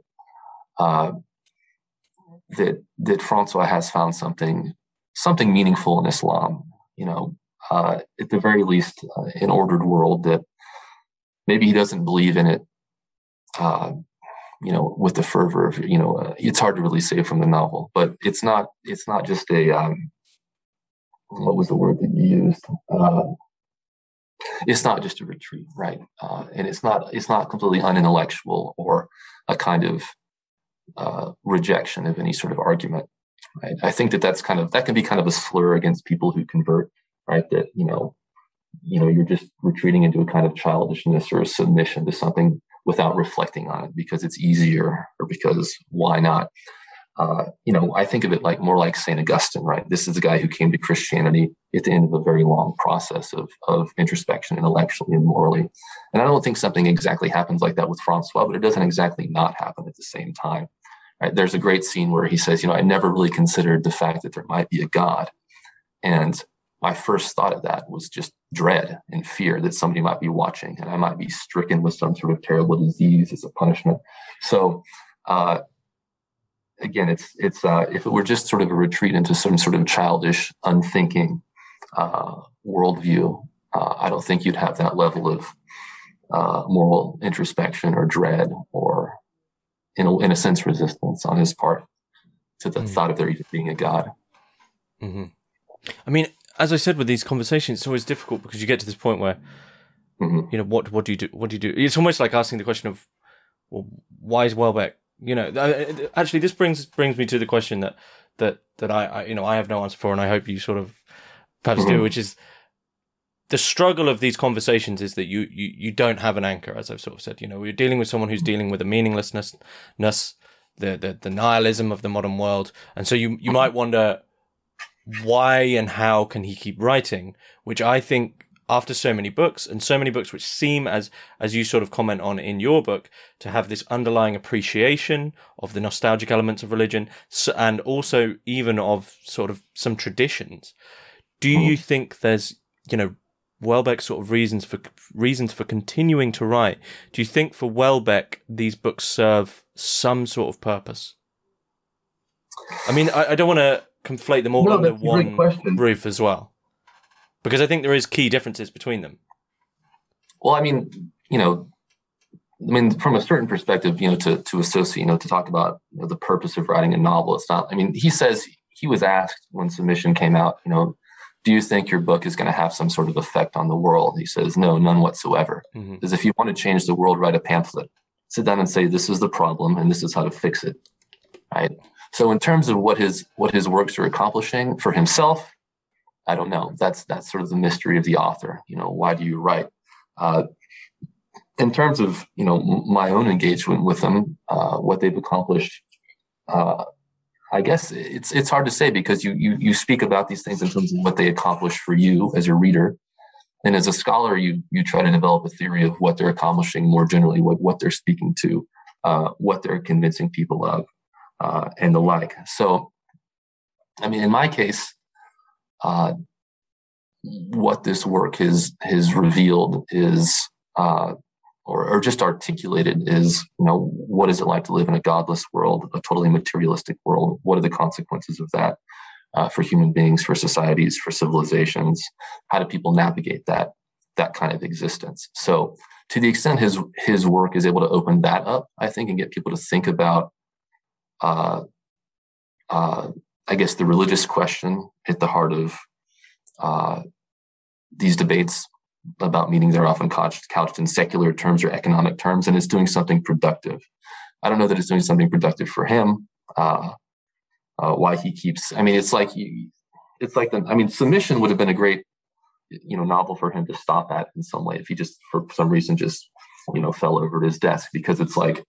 that Francois has found something meaningful in Islam. At the very least, an ordered world that maybe he doesn't believe in it. With the fervor of, it's hard to really say from the novel, but it's not just a, what was the word that you used? It's not just a retreat, right? And it's not completely unintellectual or a kind of rejection of any sort of argument, right? I think that can be kind of a slur against people who convert, right? That, you're just retreating into a kind of childishness or a submission to something without reflecting on it because it's easier or because why not? I think of it more like St. Augustine, right? This is the guy who came to Christianity at the end of a very long process of introspection intellectually and morally. And I don't think something exactly happens like that with Francois, but it doesn't exactly not happen at the same time, right? There's a great scene where he says, I never really considered the fact that there might be a God. And my first thought of that was just dread and fear that somebody might be watching and I might be stricken with some sort of terrible disease as a punishment. So, again, it's if it were just sort of a retreat into some sort of childish, unthinking worldview, I don't think you'd have that level of moral introspection or dread or, in a sense, resistance on his part to the thought of there even being a God. Mm-hmm. I mean, as I said, with these conversations, it's always difficult because you get to this point where, what do you do? What do you do? It's almost like asking the question of, well, why is Welbeck? Actually, this brings me to the question that I have no answer for, and I hope you sort of perhaps do, which is the struggle of these conversations is that you don't have an anchor, as I've sort of said. We're dealing with someone who's dealing with the meaninglessness, the nihilism of the modern world, and so you might wonder, why and how can he keep writing? Which I think, after so many books, and so many books which seem, as you sort of comment on in your book, to have this underlying appreciation of the nostalgic elements of religion, and also even of sort of some traditions. Do you think there's, Houellebecq's sort of reasons for continuing to write. Do you think for Houellebecq these books serve some sort of purpose? I mean, I don't want to conflate them all under one roof as well, because I think there is key differences between them. Well, I mean, from a certain perspective, to associate, to talk about the purpose of writing a novel, it's not. I mean, he says he was asked when Submission came out, do you think your book is going to have some sort of effect on the world? He says, no, none whatsoever. Mm-hmm. Because if you want to change the world, write a pamphlet, sit down and say, this is the problem and this is how to fix it. Right. So in terms of what his works are accomplishing for himself, I don't know. That's sort of the mystery of the author. Why do you write? In terms of, my own engagement with them, what they've accomplished, I guess it's hard to say, because you speak about these things in terms of what they accomplish for you as a reader. And as a scholar, you try to develop a theory of what they're accomplishing more generally, what they're speaking to, what they're convincing people of, and the like. So, I mean, in my case, what this work has revealed is, or just articulated is, what is it like to live in a godless world, a totally materialistic world? What are the consequences of that for human beings, for societies, for civilizations? How do people navigate that kind of existence? So to the extent his work is able to open that up, I think, and get people to think about, I guess, the religious question at the heart of these debates about meaning. They're often couched in secular terms or economic terms, and it's doing something productive. I don't know that it's doing something productive for him. Why he keeps, I mean, Submission would have been a great, novel for him to stop at in some way if he just, for some reason, just, fell over at his desk, because it's like,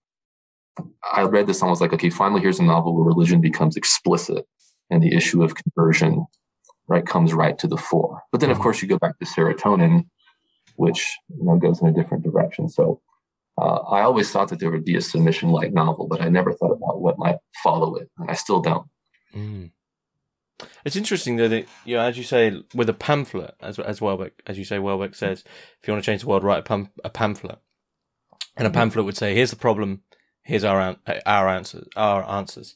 I read this and I was like, okay, finally, here's a novel where religion becomes explicit and the issue of conversion, right, comes right to the fore. But then, of course, you go back to Serotonin, which goes in a different direction. So I always thought that there would be a Submission-like novel, but I never thought about what might follow it, and I still don't. Mm. It's interesting though that, as you say, with a pamphlet, as Houellebecq, as you say, Houellebecq says, if you want to change the world, write a pamphlet, and a pamphlet would say, "Here's the problem, here's our answers."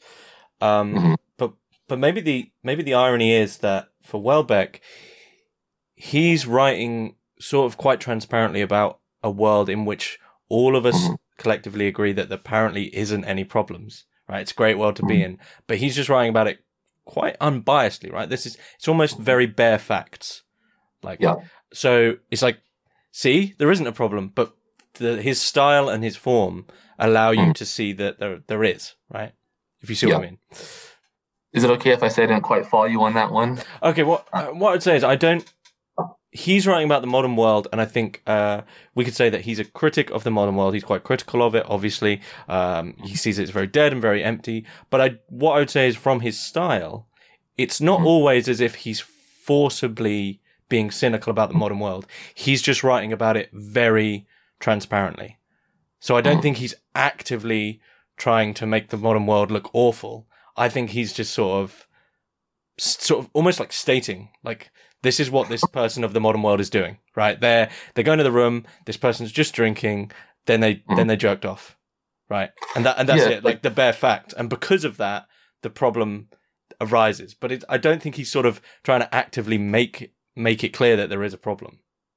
But maybe the irony is that for Houellebecq, he's writing sort of quite transparently about a world in which all of us collectively agree that there apparently isn't any problems, right? It's a great world to be in, but he's just writing about it quite unbiasedly, right? It's almost very bare facts. So it's like, see, there isn't a problem, but his style and his form allow you to see that there is, right? If you see what I mean. Is it okay if I say I didn't quite follow you on that one? Okay, what I'd say is he's writing about the modern world, and I think we could say that he's a critic of the modern world. He's quite critical of it, obviously. He sees it's very dead and very empty. But what I would say is, from his style, it's not always as if he's forcibly being cynical about the modern world. He's just writing about it very transparently. So I don't think he's actively trying to make the modern world look awful. I think he's just sort of almost like stating, like, this is what this person of the modern world is doing, right? They're going to the room. This person's just drinking. Then they jerked off, right? And that's it, like the bare fact. And because of that, the problem arises. But I don't think he's sort of trying to actively make it clear that there is a problem.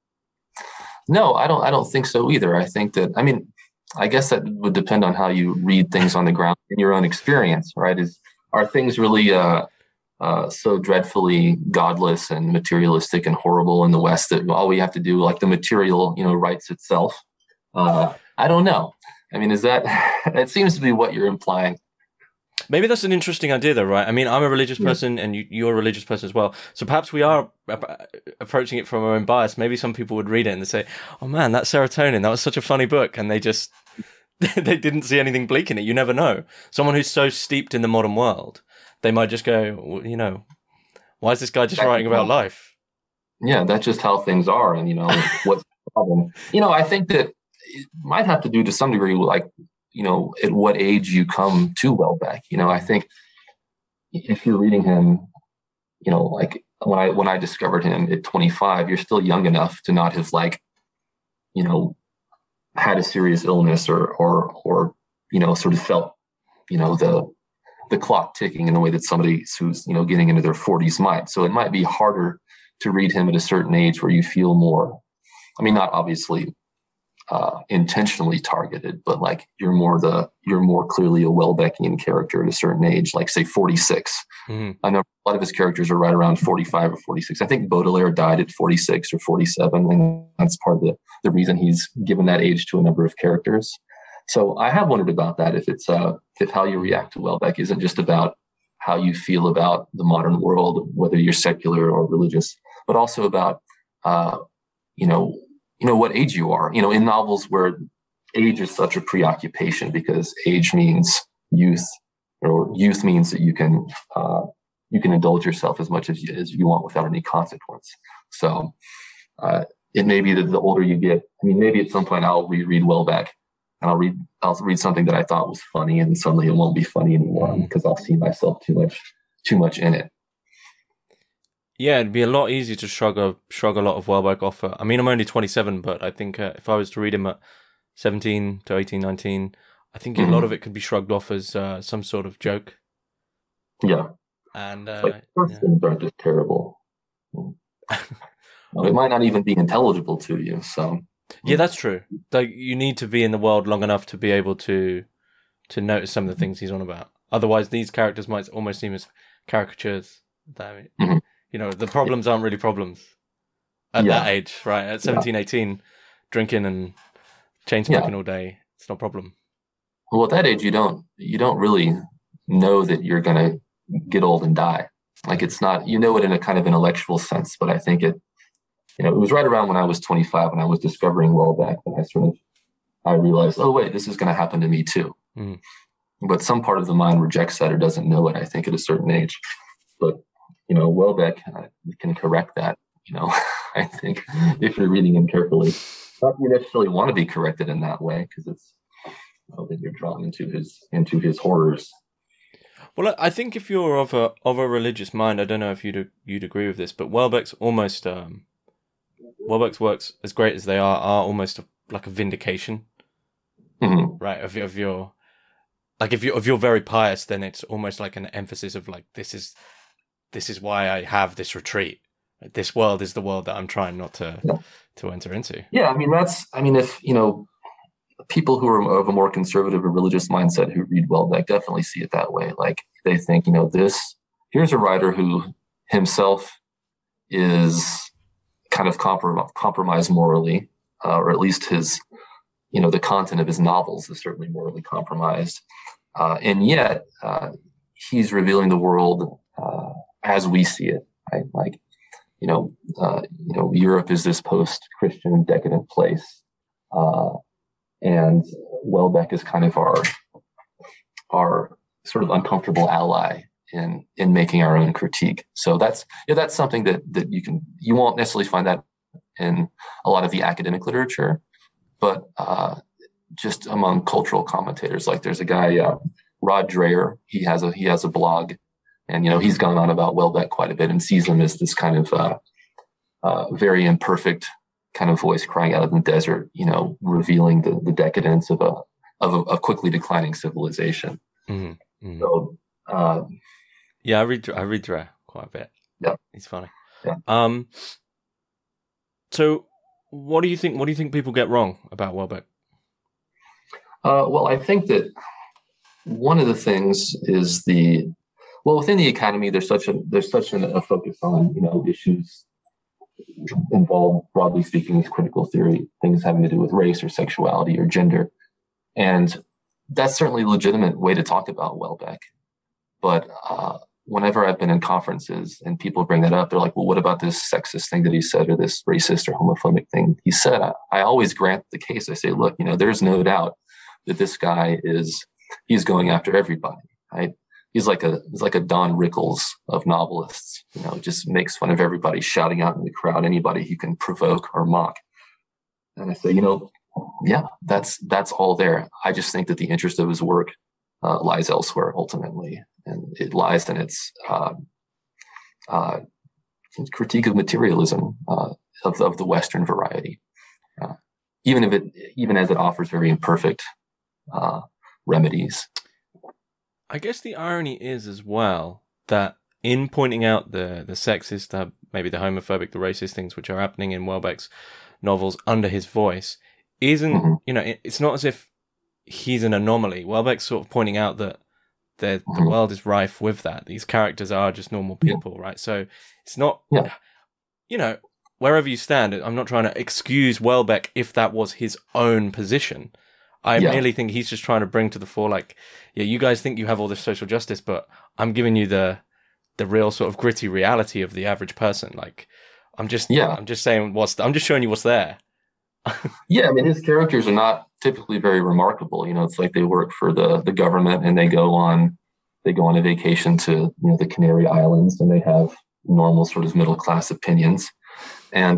No, I don't think so either. I think that, I guess that would depend on how you read things on the ground in your own experience, right? Are things really so dreadfully godless and materialistic and horrible in the West that all we have to do, like the material, writes itself? I don't know. It seems to be what you're implying. Maybe that's an interesting idea, though, right? I'm a religious person, and you're a religious person as well. So perhaps we are approaching it from our own bias. Maybe some people would read it and they say, "Oh man, that Serotonin, that was such a funny book," and they just they didn't see anything bleak in it. You never know. Someone who's so steeped in the modern world, they might just go, well, why is this guy just writing about life? Yeah, that's just how things are, and what's the problem? I think that it might have to do to some degree, like, at what age you come to Houellebecq. I think if you're reading him, like when I discovered him at 25, you're still young enough to not have like, you know, had a serious illness or you know, sort of felt, you know, the clock ticking in the way that somebody who's, you know, getting into their 40s might. So it might be harder to read him at a certain age where you feel more, I mean, not obviously intentionally targeted, but like you're more clearly a Welbeckian character at a certain age, like say 46. Mm-hmm. I know a lot of his characters are right around 45 or 46. I think Baudelaire died at 46 or 47, and that's part of the reason he's given that age to a number of characters. So I have wondered about that, if how you react to Welbeck isn't just about how you feel about the modern world, whether you're secular or religious, but also about you know what age you are. You know, in novels where age is such a preoccupation because age means youth, or youth means that you can indulge yourself as much as you want without any consequence. So it may be that the older you get, I mean, maybe at some point I'll reread Welbeck and I'll read something that I thought was funny, and suddenly it won't be funny anymore because I'll see myself too much in it. Yeah, it'd be a lot easier to shrug a lot of Welbeck off. I mean, I'm only 27, but I think if I was to read him at 17 to 18, 19, I think a lot of it could be shrugged off as some sort of joke. Yeah. And like first things aren't just terrible. It might not even be intelligible to you. So yeah, that's true. Like you need to be in the world long enough to be able to notice some of the things he's on about. Otherwise, these characters might almost seem as caricatures. You know, the problems aren't really problems at that age, right? At 17, 18, drinking and chain smoking all day, it's no problem. Well, at that age, you don't really know that you're going to get old and die. Like it's not, you know it in a kind of intellectual sense, but I think it was right around when I was 25 when I was discovering Welbeck that I realized, oh, wait, this is going to happen to me too. Mm. But some part of the mind rejects that or doesn't know it, I think, at a certain age. But, you know, Welbeck can correct that, you know, I think, if you're reading him carefully. Not you necessarily want to be corrected in that way because it's, that you're drawn into his horrors. Well, I think if you're of a religious mind, I don't know if you'd agree with this, but Welbeck's almost Welbeck's works, as great as they are almost like a vindication, right? If you're very pious, then it's almost like an emphasis of like this is why I have this retreat. This world is the world that I'm trying not to enter into. Yeah, I mean, if you know. People who are of a more conservative or religious mindset who read Welbeck definitely see it that way. Like they think, you know, here's a writer who himself is kind of compromised morally, or at least his, you know, the content of his novels is certainly morally compromised. And yet he's revealing the world as we see it, right? Like, Europe is this post-Christian decadent place. And Welbeck is kind of our sort of uncomfortable ally in making our own critique. So that's something that you won't necessarily find that in a lot of the academic literature, but just among cultural commentators. Like there's a guy, Rod Dreher. He has a blog, and you know he's gone on about Welbeck quite a bit and sees him as this kind of very imperfect kind of voice crying out of the desert, you know, revealing the decadence of a quickly declining civilization. Mm-hmm. Mm-hmm. So, I read Dreher quite a bit. Yeah, he's funny. Yeah. So what do you think people get wrong about Welbeck? Well, I think that one of the things is within the academy, there's such a focus on, you know, issues involved, broadly speaking, with critical theory, things having to do with race or sexuality or gender. And that's certainly a legitimate way to talk about Welbeck. But whenever I've been in conferences and people bring that up, they're like, well, what about this sexist thing that he said or this racist or homophobic thing he said? I always grant the case. I say, look, you know, there's no doubt that this guy he's going after everybody, right? He's like a Don Rickles of novelists, you know, just makes fun of everybody, shouting out in the crowd, anybody he can provoke or mock. And I say, you know, yeah, that's all there. I just think that the interest of his work lies elsewhere ultimately. And it lies in its critique of materialism of the Western variety, uh, even as it offers very imperfect remedies. I guess the irony is as well that in pointing out the sexist, maybe the homophobic, the racist things which are happening in Welbeck's novels under his voice, isn't, it's not as if he's an anomaly. Welbeck's sort of pointing out that the world is rife with that. These characters are just normal people, right? So it's not, wherever you stand, I'm not trying to excuse Welbeck if that was his own position. I merely think he's just trying to bring to the fore, like, you guys think you have all this social justice, but I'm giving you the real sort of gritty reality of the average person. Like, I'm just saying I'm just showing you what's there. Yeah, I mean, his characters are not typically very remarkable. It's like they work for the government and they go on a vacation to the Canary Islands, and they have normal sort of middle class opinions. And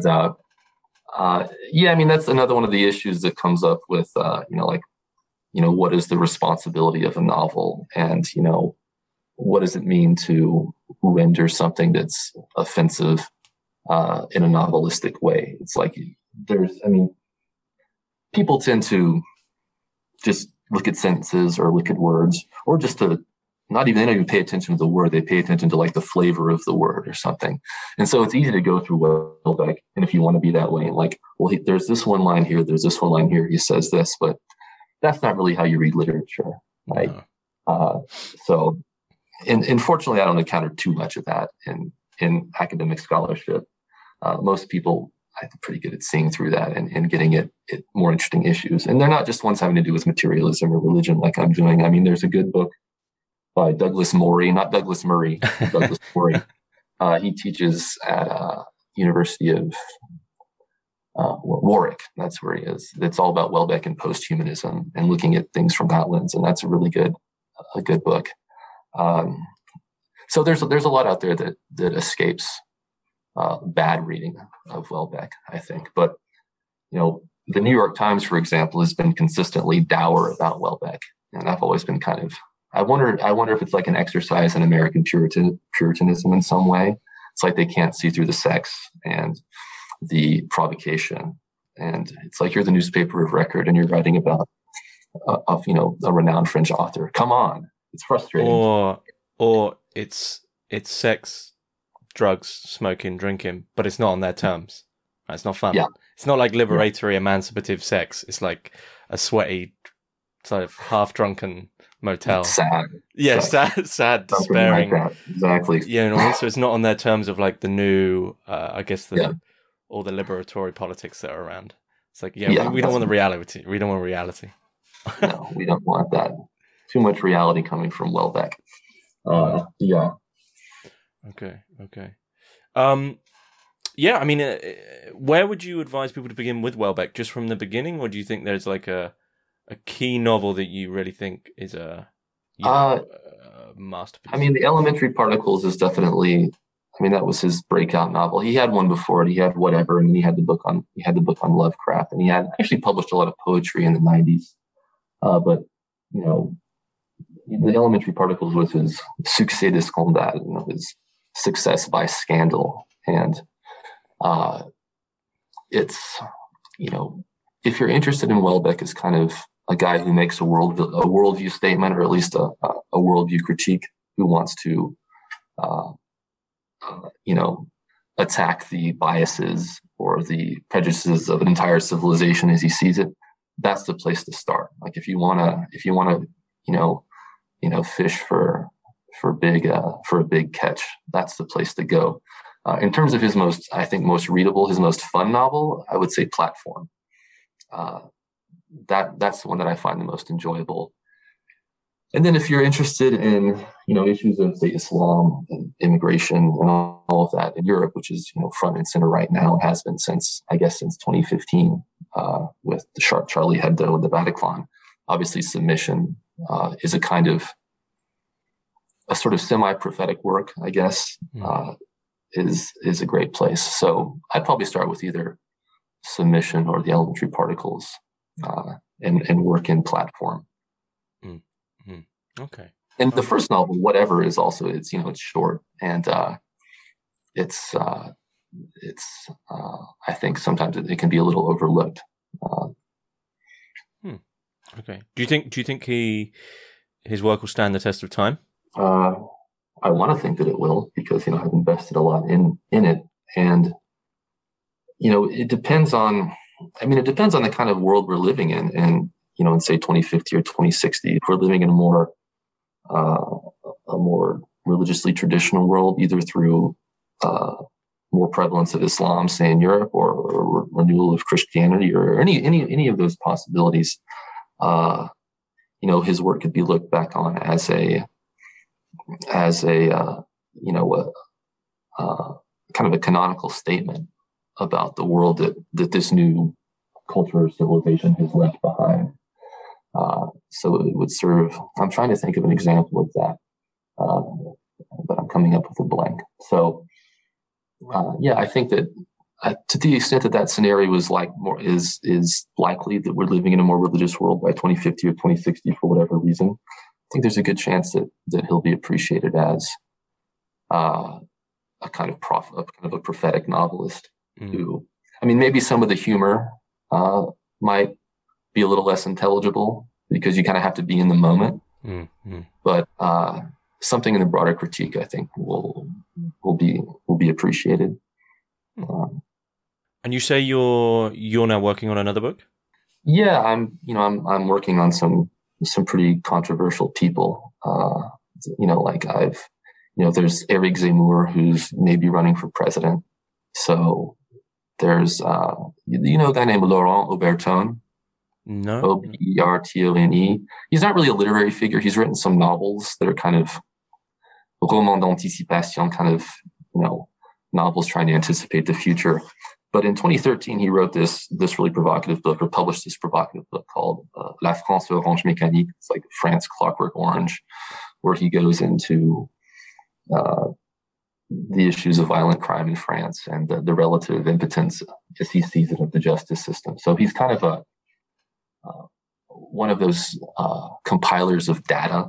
I mean, that's another one of the issues that comes up with what is the responsibility of a novel, and what does it mean to render something that's offensive in a novelistic way? It's like people tend to just look at sentences or look at words, or just to they don't even pay attention to the word. They pay attention to like the flavor of the word or something. And so it's easy to go through Welbeck. And if you want to be that way, like, well, there's this one line here, there's this one line here, he says this, but that's not really how you read literature, right? So, and fortunately, I don't encounter too much of that in academic scholarship. Most people, I think, pretty good at seeing through that and getting it more interesting issues. And they're not just ones having to do with materialism or religion like I'm doing. I mean, there's a good book by Douglas Morey, not Douglas Murray, Douglas Morey. He teaches at University of Warwick. That's where he is. It's all about Welbeck and posthumanism and looking at things from that lens. And that's a really good book. So there's a lot out there that escapes bad reading of Welbeck, I think. But the New York Times, for example, has been consistently dour about Welbeck, and I've always been kind of. I wonder if it's like an exercise in American Puritanism in some way. It's like they can't see through the sex and the provocation, and it's like you're the newspaper of record and you're writing about a renowned French author. Come on, it's frustrating. Or it's sex, drugs, smoking, drinking, but it's not on their terms. Right? It's not fun. Yeah. It's not like liberatory, emancipative sex. It's like a sweaty, sort of half drunken motel. Sad. Yeah, sad, despairing. Like that. Exactly. Yeah, so it's not on their terms of like the new, I guess all the liberatory politics that are around. It's like, we don't want the reality. We don't want reality. No, we don't want that. Too much reality coming from Welbeck. Yeah. Okay. I mean, where would you advise people to begin with Welbeck? Just from the beginning, or do you think there's like a key novel that you really think is a masterpiece? I mean, The Elementary Particles is definitely. I mean, that was his breakout novel. He had one before it. He had Whatever, and he had the book on Lovecraft, and he had actually published a lot of poetry in the 90s. But The Elementary Particles was his succès de scandale, his success by scandal, and it's if you're interested in Welbeck as kind of a guy who makes a worldview statement, or at least a worldview critique, who wants to attack the biases or the prejudices of an entire civilization as he sees it, that's the place to start. Like if you want to fish for a big catch, that's the place to go. In terms of his most readable, his most fun novel, I would say Platform. That's the one that I find the most enjoyable. And then if you're interested in, issues of, say, Islam and immigration and all of that in Europe, which is, front and center right now, and has been since 2015, with the sharp Charlie Hebdo and the Bataclan, obviously Submission is a kind of a sort of semi-prophetic work, I guess, is a great place. So I'd probably start with either Submission or The Elementary Particles, and work in Platform. Okay. And the first novel, Whatever, is also it's short, and I think sometimes it can be a little overlooked. Okay. Do you think his work will stand the test of time? I want to think that it will, because I've invested a lot in it, and it depends on. It depends on the kind of world we're living in, and in say 2050 or 2060, if we're living in a more religiously traditional world, either through more prevalence of Islam, say in Europe, or renewal of Christianity, or any of those possibilities. His work could be looked back on as a kind of a canonical statement about the world that this new culture or civilization has left behind. So it would serve. I'm trying to think of an example of that, but I'm coming up with a blank. So, I think that to the extent that scenario is likely that we're living in a more religious world by 2050 or 2060 for whatever reason, I think there's a good chance that he'll be appreciated as a kind of a prophetic novelist who, maybe some of the humor might be a little less intelligible because you kind of have to be in the moment. But something in the broader critique, I think, will be appreciated. And you say you're now working on another book? Yeah, I'm working on some pretty controversial people. There's Eric Zemmour, who's maybe running for president. So there's a guy named Laurent Oberton. No. Obertone. He's not really a literary figure. He's written some novels that are kind of roman d'anticipation, kind of, novels trying to anticipate the future. But in 2013, he wrote this really provocative book, or published this provocative book called La France Orange Mécanique. It's like France Clockwork Orange, where he goes into the issues of violent crime in France and the relative impotence, as he sees it, of the justice system. So he's kind of one of those compilers of data,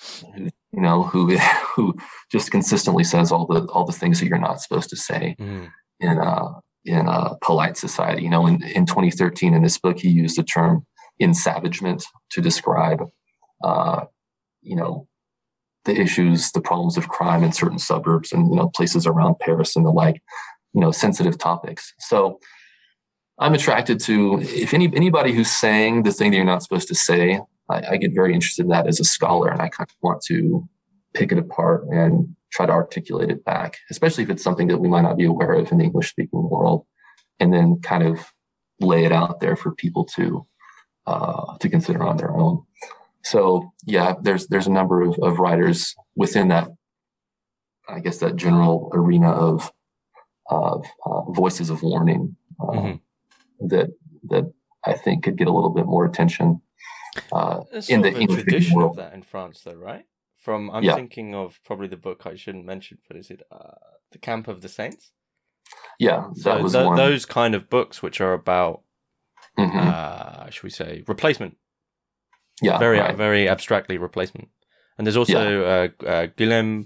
who just consistently says all the things that you're not supposed to say in a polite society. In 2013, in this book, he used the term ensavagement to describe, the issues, the problems of crime in certain suburbs and, places around Paris and the like, sensitive topics. So I'm attracted to, if anybody who's saying the thing that you're not supposed to say, I get very interested in that as a scholar, and I kind of want to pick it apart and try to articulate it back, especially if it's something that we might not be aware of in the English-speaking world, and then kind of lay it out there for people to consider on their own. So yeah, there's a number of writers within that, I guess, that general arena of voices of warning that I think could get a little bit more attention. In the English tradition world. Of that in France, though, right? I'm thinking of probably the book I shouldn't mention, but is it The Camp of the Saints? Yeah, that was one. Those kind of books, which are about, should we say, replacement? Yeah, very abstractly replacement. And there's also Guillaume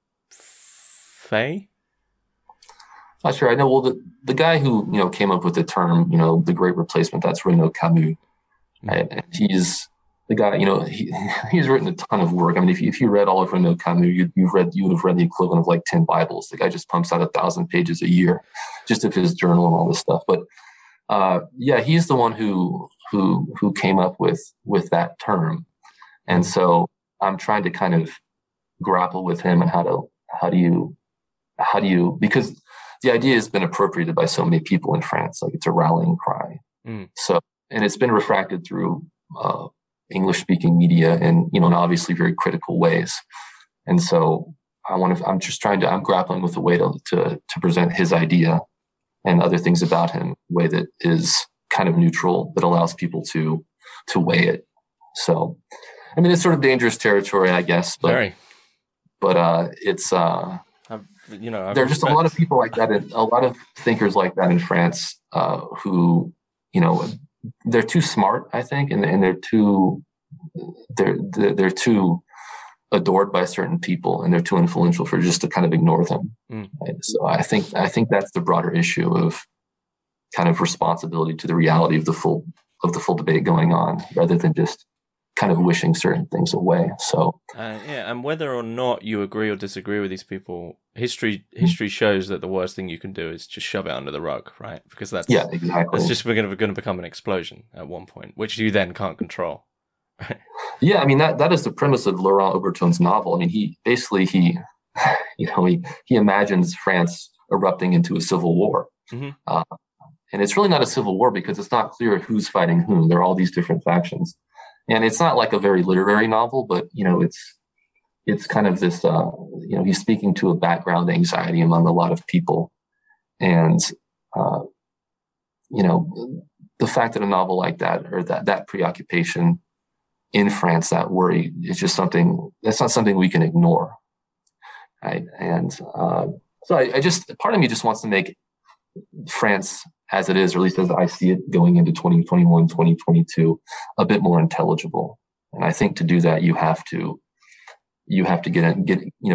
Fay. Not sure. I know. Well, the guy who came up with the term, the Great Replacement, that's Renaud Camus. And he's the guy, he's written a ton of work. I mean, if you read all of Renaud Camus, you would have read the equivalent of like 10 Bibles. The guy just pumps out 1,000 pages a year just of his journal and all this stuff. But he's the one who came up with that term. And so I'm trying to kind of grapple with him and how do you, because the idea has been appropriated by so many people in France, like it's a rallying cry. So, and it's been refracted through English-speaking media in obviously very critical ways. And so I'm grappling with a way to present his idea and other things about him in a way that is kind of neutral, that allows people to weigh it. So, I mean, it's sort of dangerous territory, I guess. But it's there are just a lot of people like that, and a lot of thinkers like that in France who they're too smart, I think, and they're too adored by certain people, and they're too influential for just to kind of ignore them. Right? So I think that's the broader issue of kind of responsibility to the reality of the full debate going on, rather than just kind of wishing certain things away. So and whether or not you agree or disagree with these people, history shows that the worst thing you can do is just shove it under the rug, right? Because that's exactly. That's just going to become an explosion at one point, which you then can't control. Right? Yeah, I mean that is the premise of Laurent Auberton's novel. I mean, he imagines France erupting into a civil war. And it's really not a civil war because it's not clear who's fighting whom. There are all these different factions. And it's not like a very literary novel, but, it's kind of this, he's speaking to a background anxiety among a lot of people. And, the fact that a novel like that, or that preoccupation in France, that worry, is just that's not something we can ignore. Right. And so part of me just wants to make France as it is, or at least as I see it going into 2021, 2022, a bit more intelligible. And I think to do that, you have to get at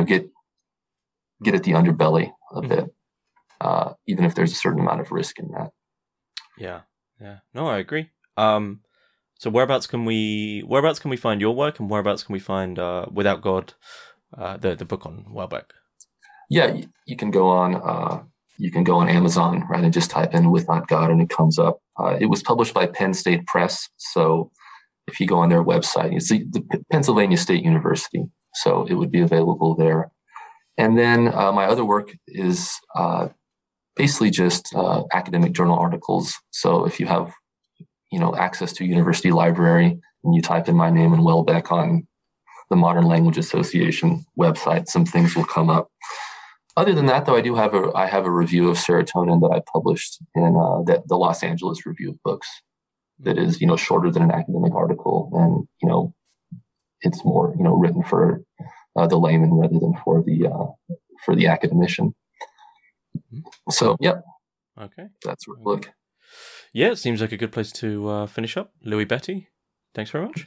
the underbelly a bit, even if there's a certain amount of risk in that. Yeah. No, I agree. So whereabouts can we find your work, and whereabouts can we find Without God, the book on Welbeck? Yeah, you can go on. You can go on Amazon, right, and just type in Without God, and it comes up. It was published by Penn State Press. So if you go on their website, it's the Pennsylvania State University. So it would be available there. And then my other work is basically just academic journal articles. So if you have, access to university library, and you type in my name and Welbeck on the Modern Language Association website, some things will come up. Other than that, though, I have a review of Serotonin that I published in the Los Angeles Review of Books. That is, shorter than an academic article, and it's more, written for the layman rather than for the academician. So, yeah. Okay. That's where I look. Yeah, it seems like a good place to finish up. Louis Betti, thanks very much.